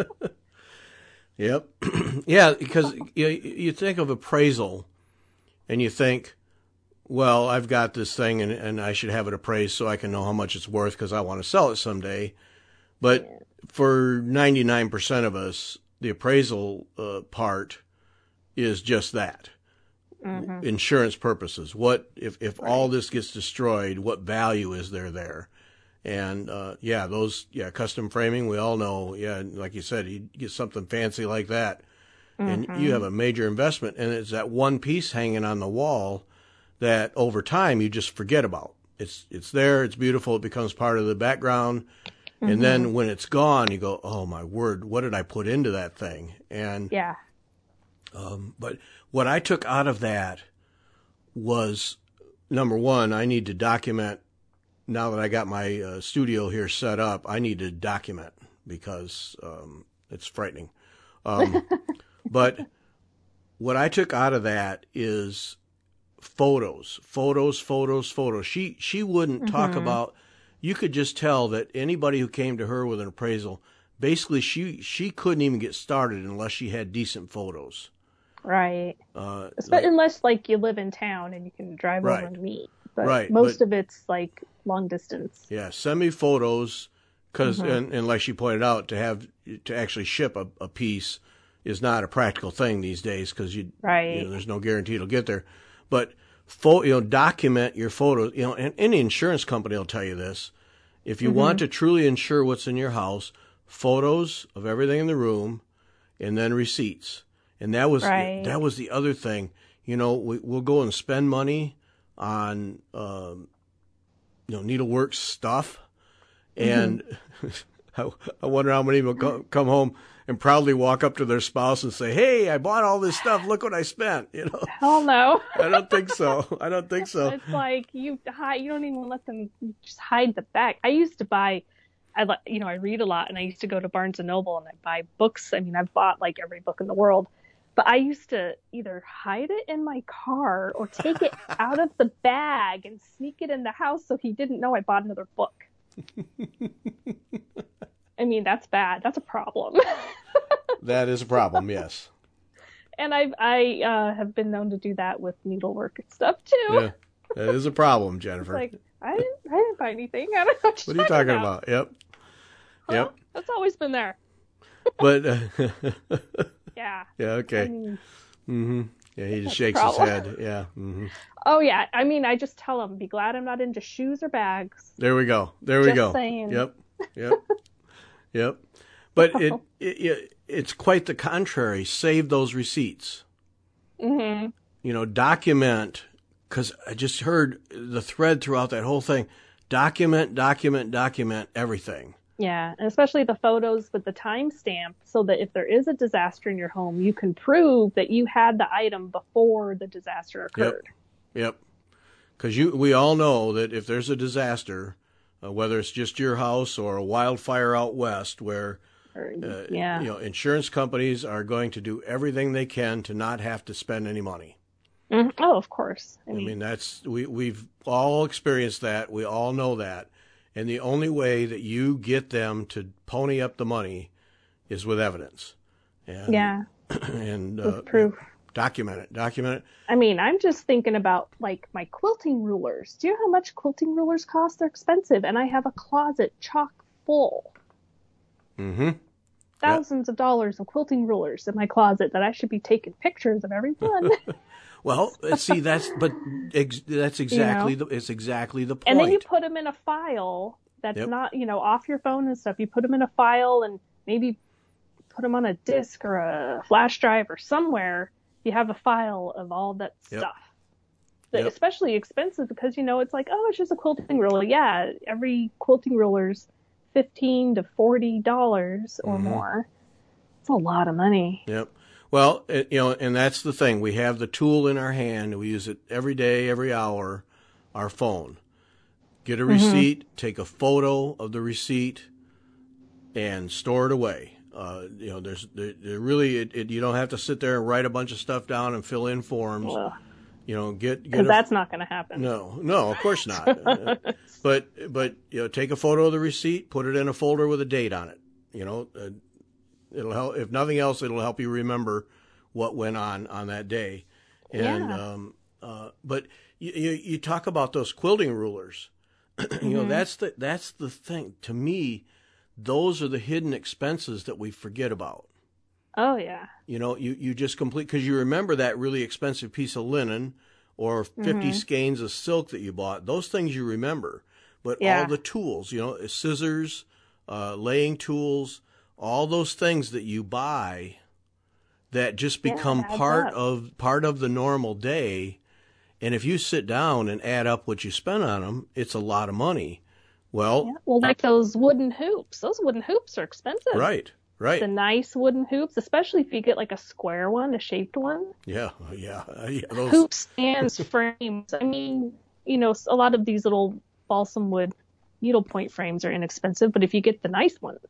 A: Yep. Yeah, because you, you think of appraisal and you think, well, I've got this thing and, and I should have it appraised so I can know how much it's worth because I want to sell it someday. But yeah. for ninety-nine percent of us, the appraisal uh, part is just that. Mm-hmm. Insurance purposes. What if, if right. all this gets destroyed, what value is there there? And, uh, yeah, those, yeah, custom framing, we all know, yeah, like you said, you get something fancy like that. and
B: Mm-hmm.
A: you have a major investment, and it's that one piece hanging on the wall that over time you just forget about. It's it's there, it's beautiful, it becomes part of the background,
B: Mm-hmm.
A: and then when it's gone, you go, oh my word, what did I put into that thing? And
B: Yeah.
A: um, but what I took out of that was, number one, I need to document. Now that I got my uh, studio here set up, I need to document because um, it's frightening. Um, but what I took out of that is photos, photos, photos, photos. She she wouldn't mm-hmm. talk about. You could just tell that anybody who came to her with an appraisal, basically she she couldn't even get started unless she had decent photos.
B: Right.
A: Uh,
B: but
A: like,
B: unless like you live in town and you can drive
A: right.
B: over and meet. But
A: right.
B: most
A: but,
B: of it's like long distance.
A: Yeah, send me photos because,
B: Mm-hmm.
A: and, and like she pointed out, to have to actually ship a, a piece is not a practical thing these days because you,
B: right.
A: you know, there's no guarantee it'll get there. But fo- you know, document your photos. You know, and any insurance company will tell you this. If you mm-hmm. want to truly insure what's in your house, photos of everything in the room, and then receipts. And that was
B: right.
A: that was the other thing. You know, we, we'll go and spend money on um, you know needlework stuff, and mm-hmm. I, I wonder how many will go, come home and proudly walk up to their spouse and say, "Hey, I bought all this stuff. Look what I spent." You know?
B: Hell no.
A: I don't think so. I don't think so.
B: It's like you hide. You don't even let them just hide the back. I used to buy. I like you know I read a lot, and I used to go to Barnes and Noble and I buy books. I mean, I've bought like every book in the world. But I used to either hide it in my car or take it out of the bag and sneak it in the house so he didn't know I bought another book. I mean, that's bad. That's a problem.
A: That is a problem, yes.
B: And I I uh, have been known to do that with needlework and stuff too.
A: Yeah, that is a problem, Jennifer.
B: It's like, I didn't, I didn't buy anything. I don't know what,
A: what are you talking about? about? Yep.
B: Huh?
A: Yep.
B: That's always been there.
A: But uh,
B: yeah.
A: Yeah. Okay.
B: I mean,
A: mm-hmm. Yeah, he just shakes his head. Yeah. Mm-hmm.
B: Oh yeah. I mean, I just tell him, be glad I'm not into shoes or bags.
A: There we go. There we
B: just
A: go.
B: Saying.
A: Yep. Yep. Yep. But it, it, it it's quite the contrary. Save those receipts.
B: Mm-hmm.
A: You know, document, because I just heard the thread throughout that whole thing. Document, document, document everything.
B: Yeah, and especially the photos with the timestamp, so that if there is a disaster in your home, you can prove that you had the item before the disaster occurred.
A: Yep. Because you, we all know that if there's a disaster, uh, whether it's just your house or a wildfire out west, where uh,
B: yeah.
A: you know insurance companies are going to do everything they can to not have to spend any money.
B: Mm-hmm. Oh, of course.
A: I mean, I mean that's we we've all experienced that. We all know that. And the only way that you get them to pony up the money is with evidence. And,
B: yeah.
A: And
B: with
A: uh,
B: proof.
A: Document it. Document it.
B: I mean, I'm just thinking about like my quilting rulers. Do you know how much quilting rulers cost? They're expensive, and I have a closet chock full.
A: Mm-hmm.
B: Thousands yeah. of dollars of quilting rulers in my closet that I should be taking pictures of every one.
A: Well, see, that's but ex, that's exactly you know? the it's exactly the point.
B: And then you put them in a file that's yep. not you know off your phone and stuff. You put them in a file and maybe put them on a disk or a flash drive or somewhere. You have a file of all that
A: yep.
B: stuff. That
A: yep.
B: especially expensive because you know it's like, oh, it's just a quilting ruler. Yeah, every quilting ruler's fifteen to forty dollars or mm-hmm. more. It's a lot of money.
A: Yep. Well, it, you know, and that's the thing. We have the tool in our hand. We use it every day, every hour, our phone. Get a receipt, mm-hmm. take a photo of the receipt, and store it away. Uh, you know, there's there, there really, it, it, you don't have to sit there and write a bunch of stuff down and fill in forms.
B: Ugh.
A: You know, get, get
B: Because that's not going to happen.
A: No, no, of course not. uh, but, but, you know, take a photo of the receipt, put it in a folder with a date on it. You know, uh, It'll help, if nothing else, it'll help you remember what went on on that day. And,
B: yeah.
A: um, uh, but you, you, you talk about those quilting rulers, you mm-hmm. know, that's the, that's the thing. To me, those are the hidden expenses that we forget about.
B: Oh, yeah.
A: You know, you, you just complete, because you remember that really expensive piece of linen or fifty mm-hmm. skeins of silk that you bought. Those things you remember. But yeah. all the tools, you know, scissors, uh, laying tools, all those things that you buy, that just become
B: yeah,
A: part
B: up.
A: of part of the normal day. And if you sit down and add up what you spend on them, it's a lot of money. Well,
B: Yeah. Well, like those wooden hoops. Those wooden hoops are expensive.
A: right, right.
B: The nice wooden hoops, especially if you get like a square one, a shaped one.
A: Yeah, yeah. yeah those...
B: Hoop stands, frames. I mean, you know, a lot of these little balsam wood needlepoint frames are inexpensive, but if you get the nice ones,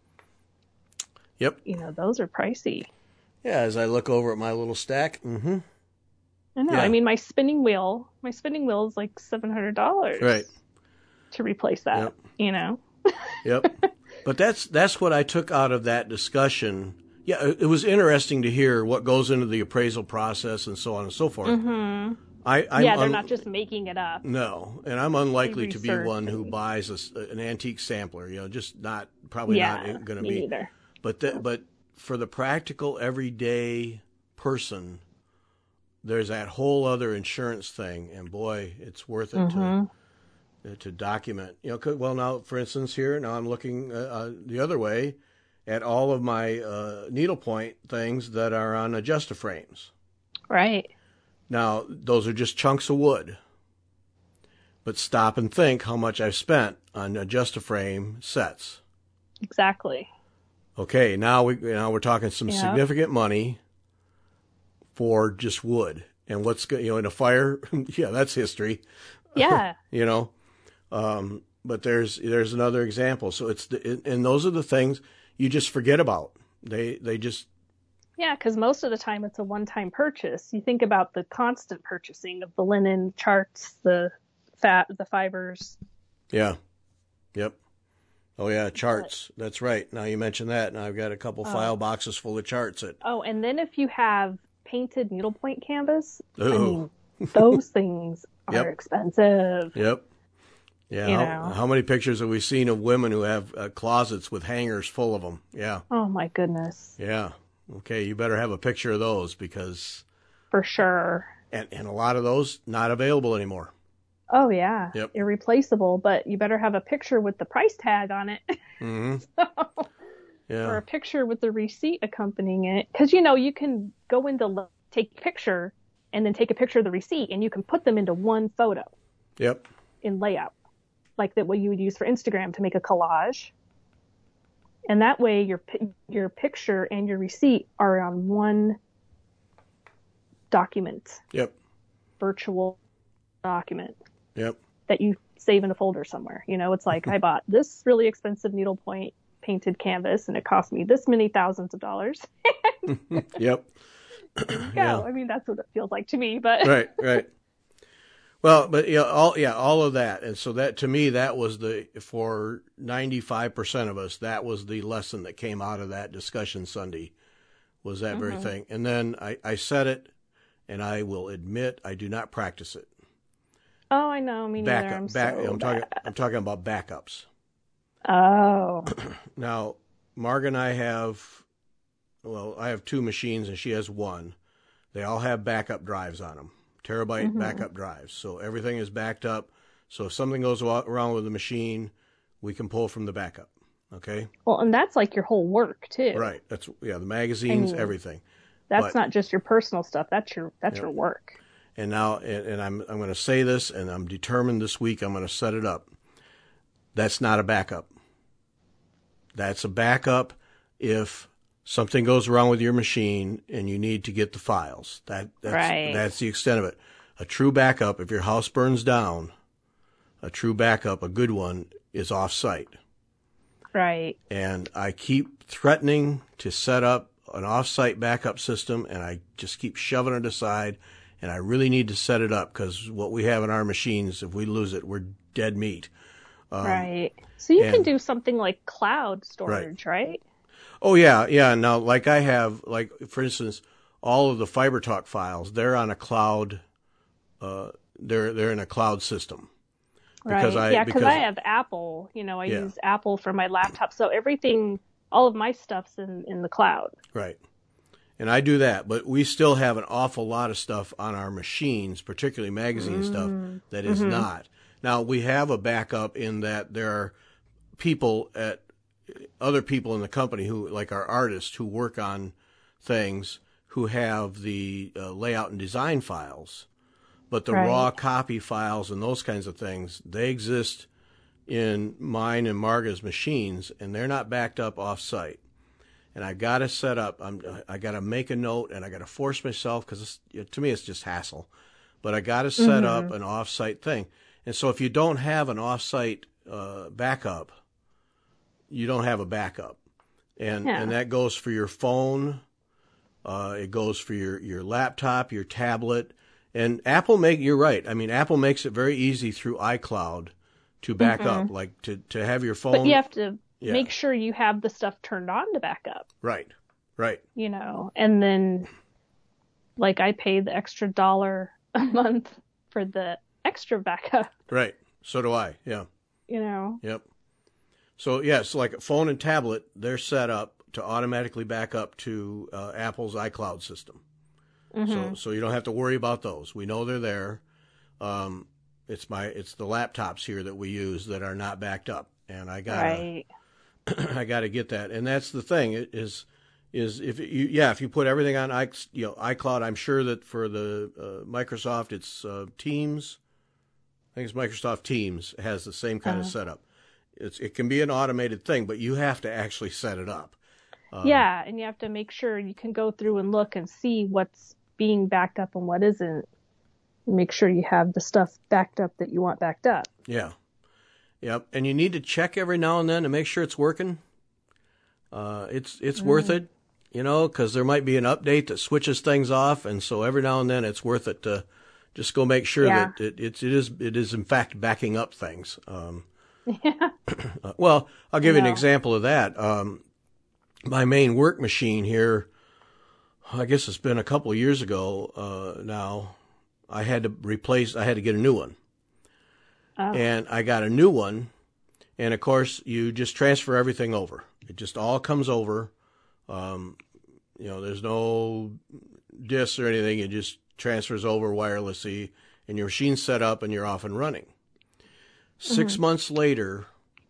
A: yep,
B: you know, those are pricey.
A: Yeah, as I look over at my little stack, mm-hmm.
B: I know.
A: Yeah.
B: I mean, my spinning wheel, my spinning wheel is like seven hundred dollars.
A: Right.
B: To replace that,
A: yep.
B: you know.
A: Yep. But that's that's what I took out of that discussion. Yeah, it was interesting to hear what goes into the appraisal process and so on and so forth.
B: Mm-hmm.
A: I, I'm
B: yeah, they're
A: un-
B: not just making it up.
A: No, and I'm unlikely to be one who
B: and...
A: buys a, an antique sampler. You know, just not probably
B: yeah,
A: not going to
B: me
A: be.
B: Neither.
A: But that, but for the practical everyday person, there's that whole other insurance thing, and boy, it's worth it
B: mm-hmm.
A: to to document. You know, well now, for instance, here now I'm looking uh, uh, the other way at all of my uh, needlepoint things that are on Adjust-A-Frames.
B: Right.
A: Now, those are just chunks of wood. But stop and think how much I've spent on Adjust-A-Frame sets.
B: Exactly.
A: Okay, now we now we're talking some
B: yep.
A: significant money for just wood. And what's you know in a fire? Yeah, that's history.
B: Yeah.
A: you know, um, but there's there's another example. So it's the, and those are the things you just forget about. They they just.
B: Yeah, because most of the time it's a one-time purchase. You think about the constant purchasing of the linen, charts, the fat, the fibers.
A: Yeah. Yep. Oh, yeah, charts. But, that's right. Now you mentioned that, and I've got a couple oh. file boxes full of charts. At...
B: Oh, and then if you have painted needlepoint canvas,
A: Ooh.
B: I mean, those things are
A: yep.
B: expensive.
A: Yep. Yeah.
B: You
A: how,
B: know?
A: how many pictures have we seen of women who have uh, closets with hangers full of them? Yeah.
B: Oh, my goodness.
A: Yeah. Okay, you better have a picture of those because...
B: For sure.
A: And, and a lot of those not available anymore.
B: Oh, yeah.
A: Yep.
B: Irreplaceable, but you better have a picture with the price tag on it.
A: Mm-hmm.
B: so,
A: yeah.
B: Or a picture with the receipt accompanying it. Because, you know, you can go into take a picture and then take a picture of the receipt, and you can put them into one photo.
A: Yep.
B: In layout. Like that what you would use for Instagram to make a collage. And that way your your picture and your receipt are on one document.
A: Yep.
B: Virtual document.
A: Yep.
B: That you save in a folder somewhere. You know, it's like I bought this really expensive needlepoint painted canvas and it cost me this many thousands of dollars.
A: Yep.
B: There you go.
A: Yeah.
B: I mean, that's what it feels like to me, but
A: Right, right. Well, but yeah, all yeah, all of that, and so that to me, that was the for ninety-five percent of us, that was the lesson that came out of that discussion Sunday, was that mm-hmm. very thing. And then I, I said it, and I will admit I do not practice it.
B: Oh, I know, me neither.
A: Backup,
B: I'm
A: back,
B: so
A: I'm
B: bad.
A: talking, I'm talking about backups.
B: Oh.
A: Now, Marg and I have, well, I have two machines, and she has one. They all have backup drives on them. Terabyte mm-hmm. backup drives. So everything is backed up. So if something goes wrong with the machine, we can pull from the backup. Okay?
B: Well, and that's like your whole work too.
A: Right. That's yeah, the magazines,
B: I mean,
A: everything.
B: That's
A: but,
B: not just your personal stuff. That's your that's
A: yeah.
B: your work.
A: And now and, and I'm I'm going to say this, and I'm determined this week I'm going to set it up. That's not a backup. That's a backup if something goes wrong with your machine and you need to get the files. That that's,
B: right.
A: that's the extent of it. A true backup, if your house burns down, a true backup, a good one, is off-site.
B: Right.
A: And I keep threatening to set up an off-site backup system, and I just keep shoving it aside, and I really need to set it up because what we have in our machines, if we lose it, we're dead meat. Um,
B: right. So you
A: and,
B: can do something like cloud storage, right? right?
A: Oh, yeah, yeah. Now, like I have, like, for instance, all of the FiberTalk files, they're on a cloud, uh, they're they're in a cloud system.
B: Because right. I, yeah, because I have Apple. You know, I yeah. use Apple for my laptop. So everything, all of my stuff's in, in the cloud.
A: Right. And I do that. But we still have an awful lot of stuff on our machines, particularly magazine mm. stuff, that is mm-hmm. not. Now, we have a backup in that there are people at other people in the company who, like our artists, who work on things, who have the uh, layout and design files, but the
B: Right.
A: raw copy files and those kinds of things, they exist in mine and Marga's machines, and they're not backed up off-site. And I got to set up, I'm, I got to make a note, and I got to force myself, because to me it's just hassle. But I got to set
B: Mm-hmm.
A: up an off-site thing. And so if you don't have an off-site uh, backup, you don't have a backup. And
B: Yeah.
A: and that goes for your phone, uh, it goes for your, your laptop, your tablet. And Apple make, you're right, I mean, Apple makes it very easy through iCloud to back
B: Mm-hmm.
A: up, like to, to have your phone.
B: But you have to
A: Yeah.
B: make sure you have the stuff turned on to back up,
A: Right, right.
B: you know, and then like I pay the extra dollar a month for the extra backup,
A: Right. So do I. Yeah.
B: you know.
A: Yep. So yes, yeah, so like a phone and tablet, they're set up to automatically back up to uh, Apple's iCloud system.
B: Mm-hmm.
A: So so you don't have to worry about those. We know they're there. Um, it's my it's the laptops here that we use that are not backed up, and I got
B: Right.
A: I got to get that. And that's the thing it is is if you yeah if you put everything on I, you know iCloud, I'm sure that for the uh, Microsoft it's uh, Teams. I think it's Microsoft Teams has the same kind
B: Uh,
A: of setup. It's it can be an automated thing, but you have to actually set it up. Um,
B: Yeah, and you have to make sure you can go through and look and see what's being backed up and what isn't. Make sure you have the stuff backed up that you want backed up.
A: Yeah. Yep. And you need to check every now and then to make sure it's working. Uh, it's it's
B: Mm.
A: worth it, you know, because there might be an update that switches things off, and so every now and then it's worth it to just go make sure
B: Yeah.
A: that it, it's it is it is in fact backing up things. Um,
B: Yeah.
A: uh, well, I'll give you an
B: No.
A: example of that. Um, my main work machine here, I guess it's been a couple of years ago uh, now. I had to replace. I had to get a new one.
B: Oh.
A: And I got a new one, and of course you just transfer everything over. It just all comes over. Um, you know, there's no discs or anything. It just transfers over wirelessly, and your machine's set up, and you're off and running. Six
B: Mm-hmm.
A: months later,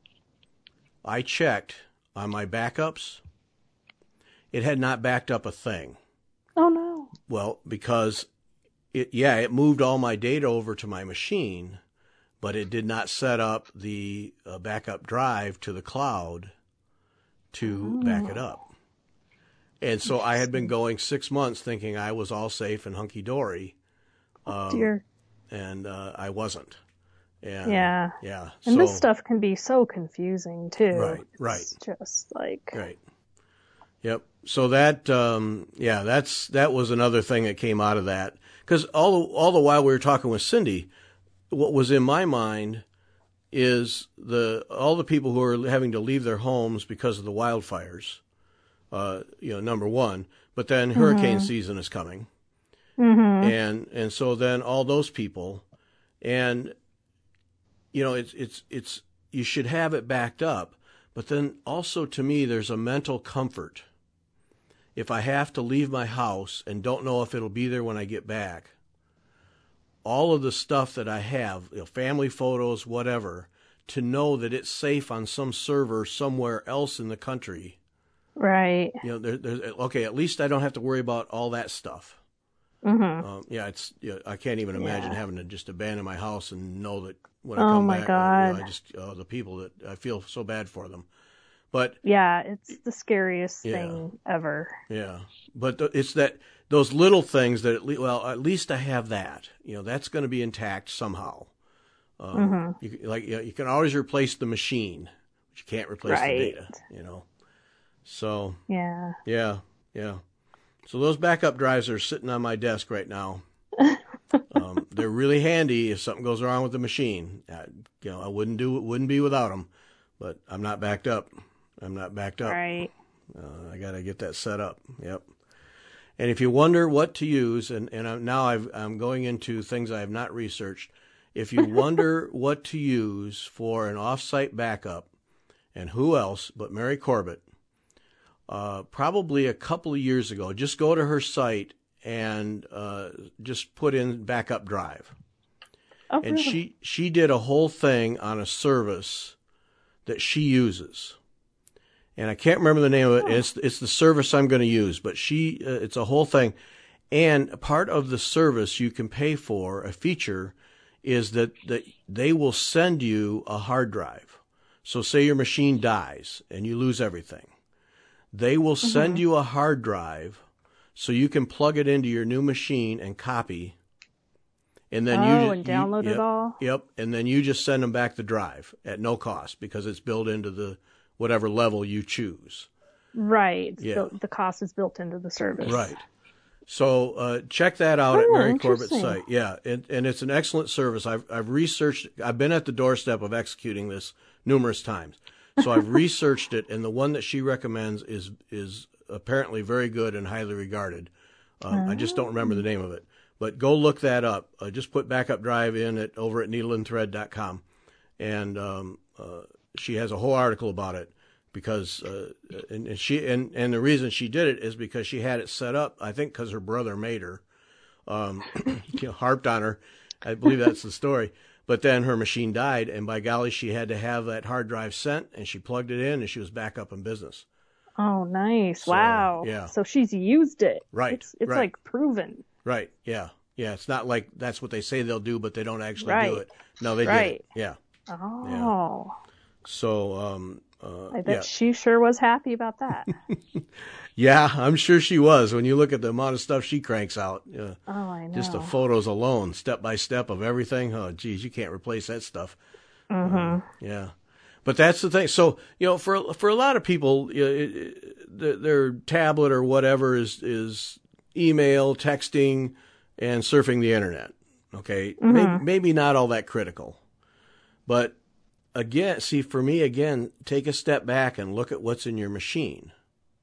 A: I checked on my backups. It had not backed up a thing.
B: Oh no.
A: Well, because it, yeah, it moved all my data over to my machine, but it did not set up the uh, backup drive to the cloud to
B: Oh.
A: back it up. And so I had been going six months thinking I was all safe and hunky-dory, um,
B: Dear.
A: and uh, I wasn't. And,
B: Yeah.
A: Yeah.
B: And
A: so,
B: this stuff can be so confusing too.
A: Right, right.
B: It's just like
A: Right. Yep. So that, um, yeah, that's that was another thing that came out of that. Because all all the while we were talking with Cindy, what was in my mind is the all the people who are having to leave their homes because of the wildfires. Uh, you know, number one. But then hurricane
B: Mhm.
A: season is coming,
B: Mhm.
A: and and so then all those people, and you know, it's it's it's you should have it backed up. But then also to me, there's a mental comfort. If I have to leave my house and don't know if it'll be there when I get back, all of the stuff that I have, you know, family photos, whatever, to know that it's safe on some server somewhere else in the country.
B: Right.
A: You know, there, there's okay. At least I don't have to worry about all that stuff.
B: Mhm.
A: Um, yeah, it's. You know, I can't even imagine
B: Yeah.
A: having to just abandon my house and know that when I
B: Oh
A: come
B: my
A: back, uh, you know,
B: God.
A: I just uh, the people that I feel so bad for them. But
B: Yeah, it's the scariest
A: Yeah.
B: thing ever.
A: yeah, but th- it's that those little things that at le- well, at least I have that. You know, that's going to be intact somehow. Um,
B: Mhm.
A: you, c- like you, know, you can always replace the machine, but you can't replace
B: Right.
A: the data. You know, so
B: Yeah.
A: yeah, yeah. So those backup drives are sitting on my desk right now. Um, they're really handy if something goes wrong with the machine. I, you know, I wouldn't do it, wouldn't be without them, but I'm not backed up. I'm not backed up.
B: Right.
A: Uh, I got to get that set up. Yep. And if you wonder what to use, and, and I'm, now I've, I'm going into things I have not researched. If you wonder what to use for an off-site backup, and who else but Mary Corbett, uh, probably a couple of years ago, just go to her site and uh, just put in backup drive.
B: Oh,
A: And
B: really?
A: she, she did a whole thing on a service that she uses. and I can't remember the name of it. Oh. It's it's the service I'm going to use, but she uh, it's a whole thing, and part of the service you can pay for, a feature, is that that they will send you a hard drive. So say your machine dies and you lose everything, they will send mm-hmm. you a hard drive so you can plug it into your new machine and copy. And then
B: oh,
A: you
B: and download
A: you,
B: it
A: yep,
B: all.
A: Yep, and then you just send them back the drive at no cost because it's built into the whatever level you choose.
B: Right.
A: Yeah.
B: So the cost is built into the service.
A: Right. So uh, check that out
B: oh,
A: at Mary Corbett's site. Yeah, and, and it's an excellent service. I've I've researched. I've been at the doorstep of executing this numerous times. So I've researched it, and the one that she recommends is is apparently very good and highly regarded. Um, oh. I just don't remember the name of it. But go look that up. Uh, just put Backup Drive in at over at needle and thread dot com, and um, uh, she has a whole article about it because uh, and, and she and, and the reason she did it is because she had it set up. I think because her brother made her, um, you know, harped on her. I believe that's the story. But then her machine died, and by golly, she had to have that hard drive sent, and she plugged it in, and she was back up in business.
B: Oh, nice!
A: So,
B: wow.
A: Yeah.
B: So she's used it.
A: Right.
B: It's, it's
A: right.
B: like proven.
A: Right. Yeah. Yeah. It's not like that's what they say they'll do, but they don't actually
B: right.
A: do it. No, they
B: right.
A: did it. Yeah.
B: Oh.
A: Yeah. So, um, uh,
B: I bet
A: yeah.
B: she sure was happy about that.
A: Yeah, I'm sure she was. When you look at the amount of stuff she cranks out, uh,
B: oh, I know.
A: Just the photos alone, step by step of everything. Oh, geez, you can't replace that stuff.
B: Mm-hmm.
A: Um, yeah. But that's the thing. So, you know, for for a lot of people, you know, it, it, their tablet or whatever is is email, texting, and surfing the internet. Okay,
B: mm-hmm.
A: maybe, maybe not all that critical, but again, see, for me, again, take a step back and look at what's in your machine.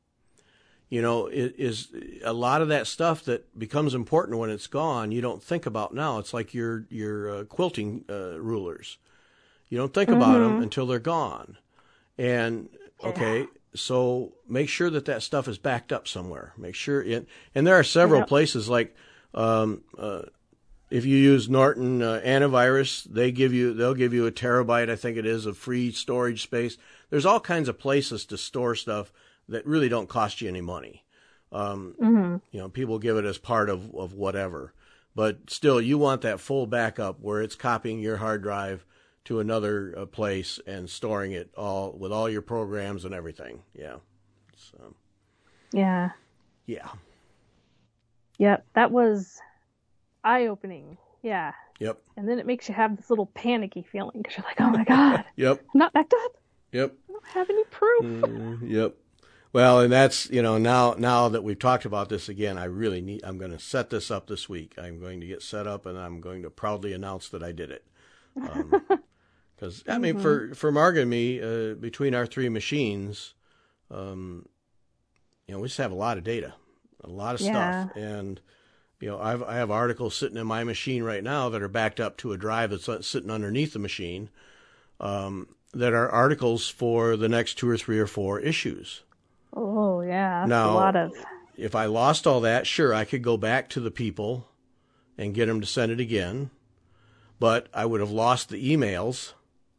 A: You know, it is a lot of that stuff that becomes important when it's gone. You don't think about now. It's like your your uh, quilting uh, rulers. You don't think mm-hmm. about them until they're gone. And okay, yeah. So make sure that that stuff is backed up somewhere. Make sure it, and there are several yep. places like um, uh, if you use Norton uh, antivirus, they give you they'll give you a terabyte, I think it is, of free storage space. There's all kinds of places to store stuff that really don't cost you any money. Um, mm-hmm. You know, people give it as part of, of whatever. But still, you want that full backup where it's copying your hard drive to another uh, place and storing it all with all your programs and everything. Yeah. So,
B: yeah.
A: Yeah.
B: Yep. That was eye-opening. Yeah.
A: Yep.
B: And then it makes you have this little panicky feeling because you're like, oh my God.
A: Yep.
B: I'm not backed up.
A: Yep.
B: I don't have any proof.
A: Mm, yep. Well, and that's, you know, now now that we've talked about this again, I really need, I'm going to set this up this week. I'm going to get set up and I'm going to proudly announce that I did it. Because, um, I mean, mm-hmm. for, for Margaret and me, uh, between our three machines, um, you know, we just have a lot of data, a lot of
B: yeah.
A: stuff. And, you know, I've, I have articles sitting in my machine right now that are backed up to a drive that's sitting underneath the machine um, that are articles for the next two or three or four issues.
B: Oh, yeah. That's
A: now,
B: a lot of...
A: if I lost all that, sure, I could go back to the people and get them to send it again. But I would have lost the emails,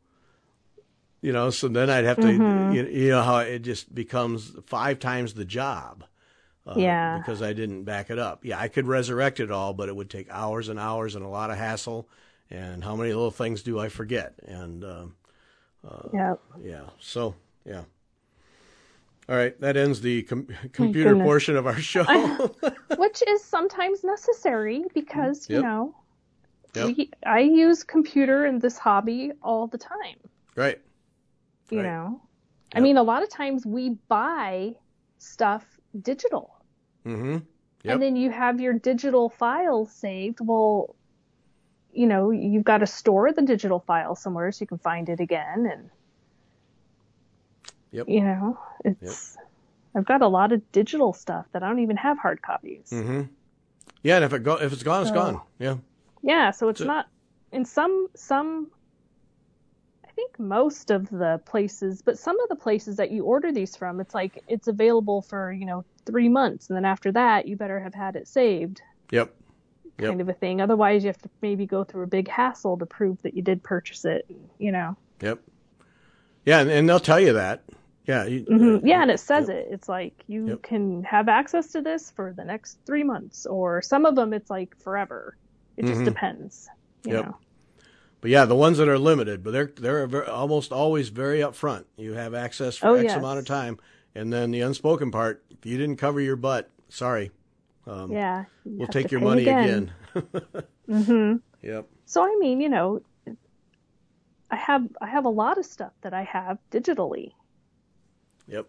A: you know, so then I'd have to, mm-hmm. you, you know, how it just becomes five times the job. Uh,
B: yeah.
A: Because I didn't back it up. Yeah, I could resurrect it all, but it would take hours and hours and a lot of hassle. And how many little things do I forget? And, um, uh,
B: yep.
A: yeah, so, yeah. All right, that ends the com- computer portion of our show.
B: Which is sometimes necessary because,
A: yep.
B: you know,
A: yep.
B: we, I use computer in this hobby all the time.
A: Right.
B: You
A: right.
B: know?
A: Yep.
B: I mean, a lot of times we buy stuff digital.
A: Mm-hmm. Yep.
B: And then you have your digital files saved. Well, you know, you've got to store the digital file somewhere so you can find it again and...
A: Yep.
B: You know, it's, yep. I've got a lot of digital stuff that I don't even have hard copies.
A: Mm-hmm. Yeah. And if it go, if it's gone, it's
B: so,
A: gone. Yeah.
B: Yeah. So it's
A: That's
B: not it. in some, some, I think most of the places, but some of the places that you order these from, it's like, it's available for, you know, three months. And then after that, you better have had it saved.
A: Yep. Yep.
B: Kind of a thing. Otherwise you have to maybe go through a big hassle to prove that you did purchase it, you know?
A: Yep. Yeah. And, and they'll tell you that. Yeah. You,
B: Mm-hmm. Yeah, and it says
A: yep.
B: it. It's like you
A: Yep.
B: can have access to this for the next three months, or some of them it's like forever. It just
A: Mm-hmm.
B: depends. You
A: Yep.
B: know.
A: But yeah, the ones that are limited, but they're they're very, almost always very upfront. You have access for
B: Oh,
A: X
B: yes.
A: amount of time, and then the unspoken part. If you didn't cover your butt, sorry. Um,
B: Yeah. You
A: we'll
B: have
A: take
B: to
A: your
B: pay
A: money
B: again.
A: again.
B: Mm-hmm.
A: Yep.
B: So I mean, you know, I have I have a lot of stuff that I have digitally.
A: Yep.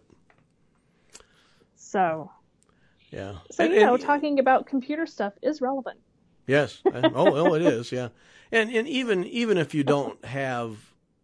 B: So.
A: Yeah.
B: So
A: And,
B: you know,
A: and,
B: talking about computer stuff is relevant.
A: yes. Oh, well, it is. Yeah. And and even even if you don't have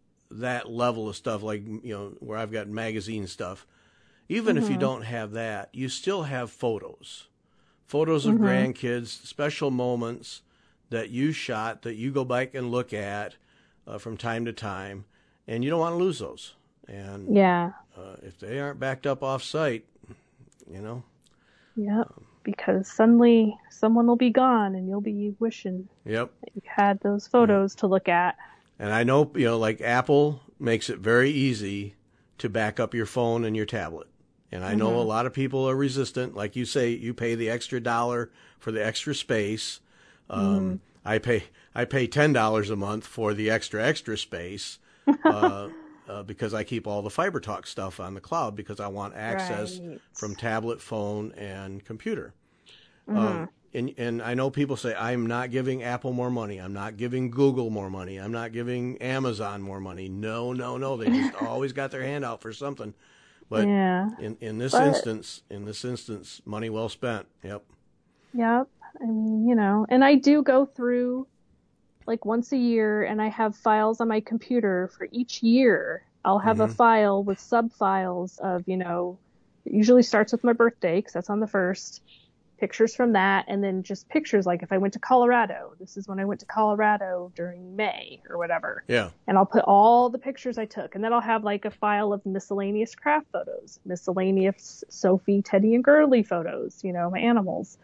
A: that level of stuff, like, you know, where I've got magazine stuff, even
B: Mm-hmm.
A: if you don't have that, you still have photos, photos of
B: Mm-hmm.
A: grandkids, special moments that you shot that you go back and look at uh, from time to time, and you don't want to lose those. And
B: Yeah.
A: uh, if they aren't backed up off site, you know.
B: Yep. Because suddenly someone will be gone, and you'll be wishing
A: Yep.
B: that you had those photos to look at.
A: And I know, you know, like Apple makes it very easy to back up your phone and your tablet. And I know
B: Mm-hmm.
A: a lot of people are resistant. Like you say, you pay the extra dollar for the extra space. Um,
B: Mm-hmm.
A: I pay I pay ten dollars a month for the extra extra space uh, uh, because I keep all the Fiber Talk stuff on the cloud because I want access
B: Right.
A: from tablet, phone, and computer.
B: Mm-hmm.
A: Um, and and I know people say I'm not giving Apple more money. I'm not giving Google more money. I'm not giving Amazon more money. No, no, no. They just always got their hand out for something. But
B: yeah.
A: in in this
B: But-
A: instance, in this instance, money well spent. Yep.
B: Yep. I mean, you know, and I do go through like once a year, and I have files on my computer for each year. I'll have
A: Mhm.
B: a file with sub files of, you know, it usually starts with my birthday because that's on the first. Pictures from that, and then just pictures like if I went to Colorado, this is when I went to Colorado during May or whatever.
A: Yeah.
B: And I'll put all the pictures I took, and then I'll have like a file of miscellaneous craft photos, miscellaneous Sophie, Teddy, and Gurley photos, you know, my animals,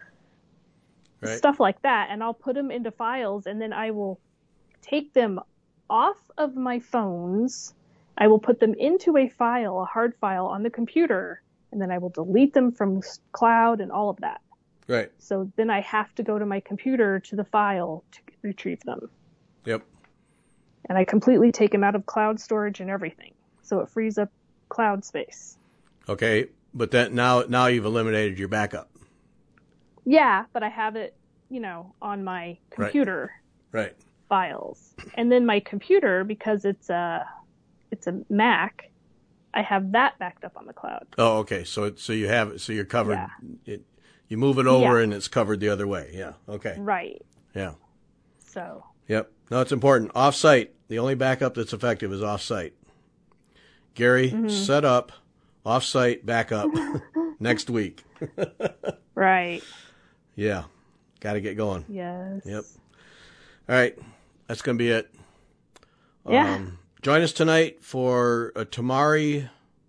A: Right.
B: stuff like that. And I'll put them into files, and then I will take them off of my phones. I will put them into a file, a hard file on the computer, and then I will delete them from cloud and all of that.
A: Right.
B: So then I have to go to my computer to the file to retrieve them.
A: Yep.
B: And I completely take them out of cloud storage and everything. So it frees up cloud space.
A: Okay. But then now now you've eliminated your backup.
B: Yeah, but I have it, you know, on my computer
A: Right.
B: files. And then my computer, because it's a it's a Mac, I have that backed up on the cloud.
A: Oh, okay. So it, so you have it. So you're covered.
B: Yeah.
A: It, you move it over
B: Yeah.
A: and it's covered the other way. Yeah. Okay.
B: Right.
A: Yeah.
B: So
A: Yep. No, it's important. Off-site. The only backup that's effective is off-site. Gary,
B: Mm-hmm.
A: set up off-site backup next week.
B: right.
A: Yeah. Got to get going.
B: Yes.
A: Yep. All right. That's going to be it.
B: Yeah.
A: Um, join us tonight for a Tamari.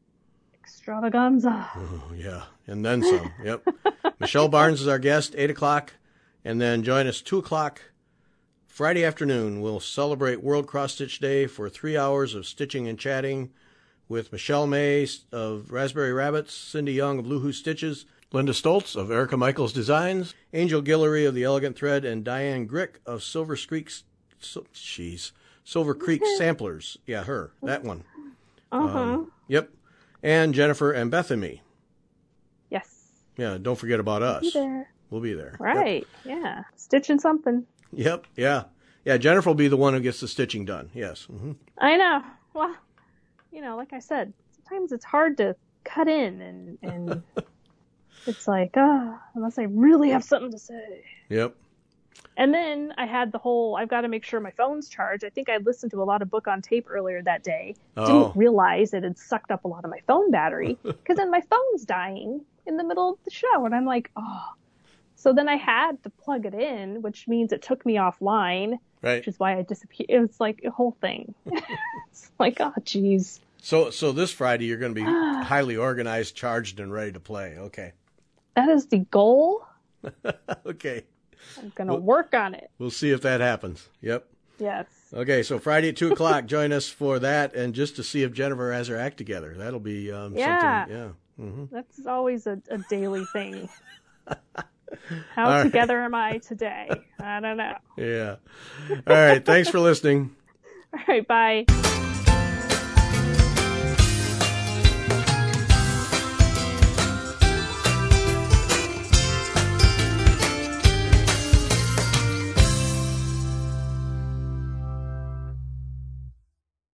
B: Extravaganza.
A: Oh, yeah. And then some. Yep. Michelle Barnes is our guest, eight o'clock. And then join us two o'clock Friday afternoon. We'll celebrate World Cross Stitch Day for three hours of stitching and chatting with Michelle May of Raspberry Rabbits, Cindy Young of Luhu Stitches, Linda Stoltz of Erica Michaels Designs, Angel Guillory of The Elegant Thread, and Diane Grick of Silver Creek, so, geez, Silver Creek Samplers. Yeah, her, that one.
B: Uh-huh.
A: Um, yep. And Jennifer and Beth and me.
B: Yes.
A: Yeah, don't forget about us.
B: Be there.
A: We'll be there.
B: Right. Yeah. Stitching something.
A: Yep. Yeah. Yeah. Jennifer will be the one who gets the stitching done. Yes. Mm-hmm.
B: I know. Well, you know, like I said, sometimes it's hard to cut in and, and it's like, ah, oh, unless I really have something to say.
A: Yep.
B: And then I had the whole, I've got to make sure my phone's charged. I think I listened to a lot of Book on Tape earlier that day.
A: Oh.
B: Didn't realize it had sucked up a lot of my phone battery because then my phone's dying in the middle of the show. And I'm like, oh. So then I had to plug it in, which means it took me offline,
A: Right.
B: which is why I disappeared. It was like a whole thing. It's like, oh, geez.
A: So, so this Friday you're going to be highly organized, charged, and ready to play. Okay.
B: That is the goal.
A: Okay.
B: I'm going to
A: Well-
B: work on it.
A: We'll see if that happens. Yep.
B: Yes.
A: Okay, so Friday at two o'clock, join us for that, and just to see if Jennifer has her act together. That'll be um,
B: yeah.
A: something. Yeah, mm-hmm.
B: That's always a, a daily thing. How All together right. am I today? I don't know.
A: Yeah. All right. Thanks for listening.
B: All right. Bye.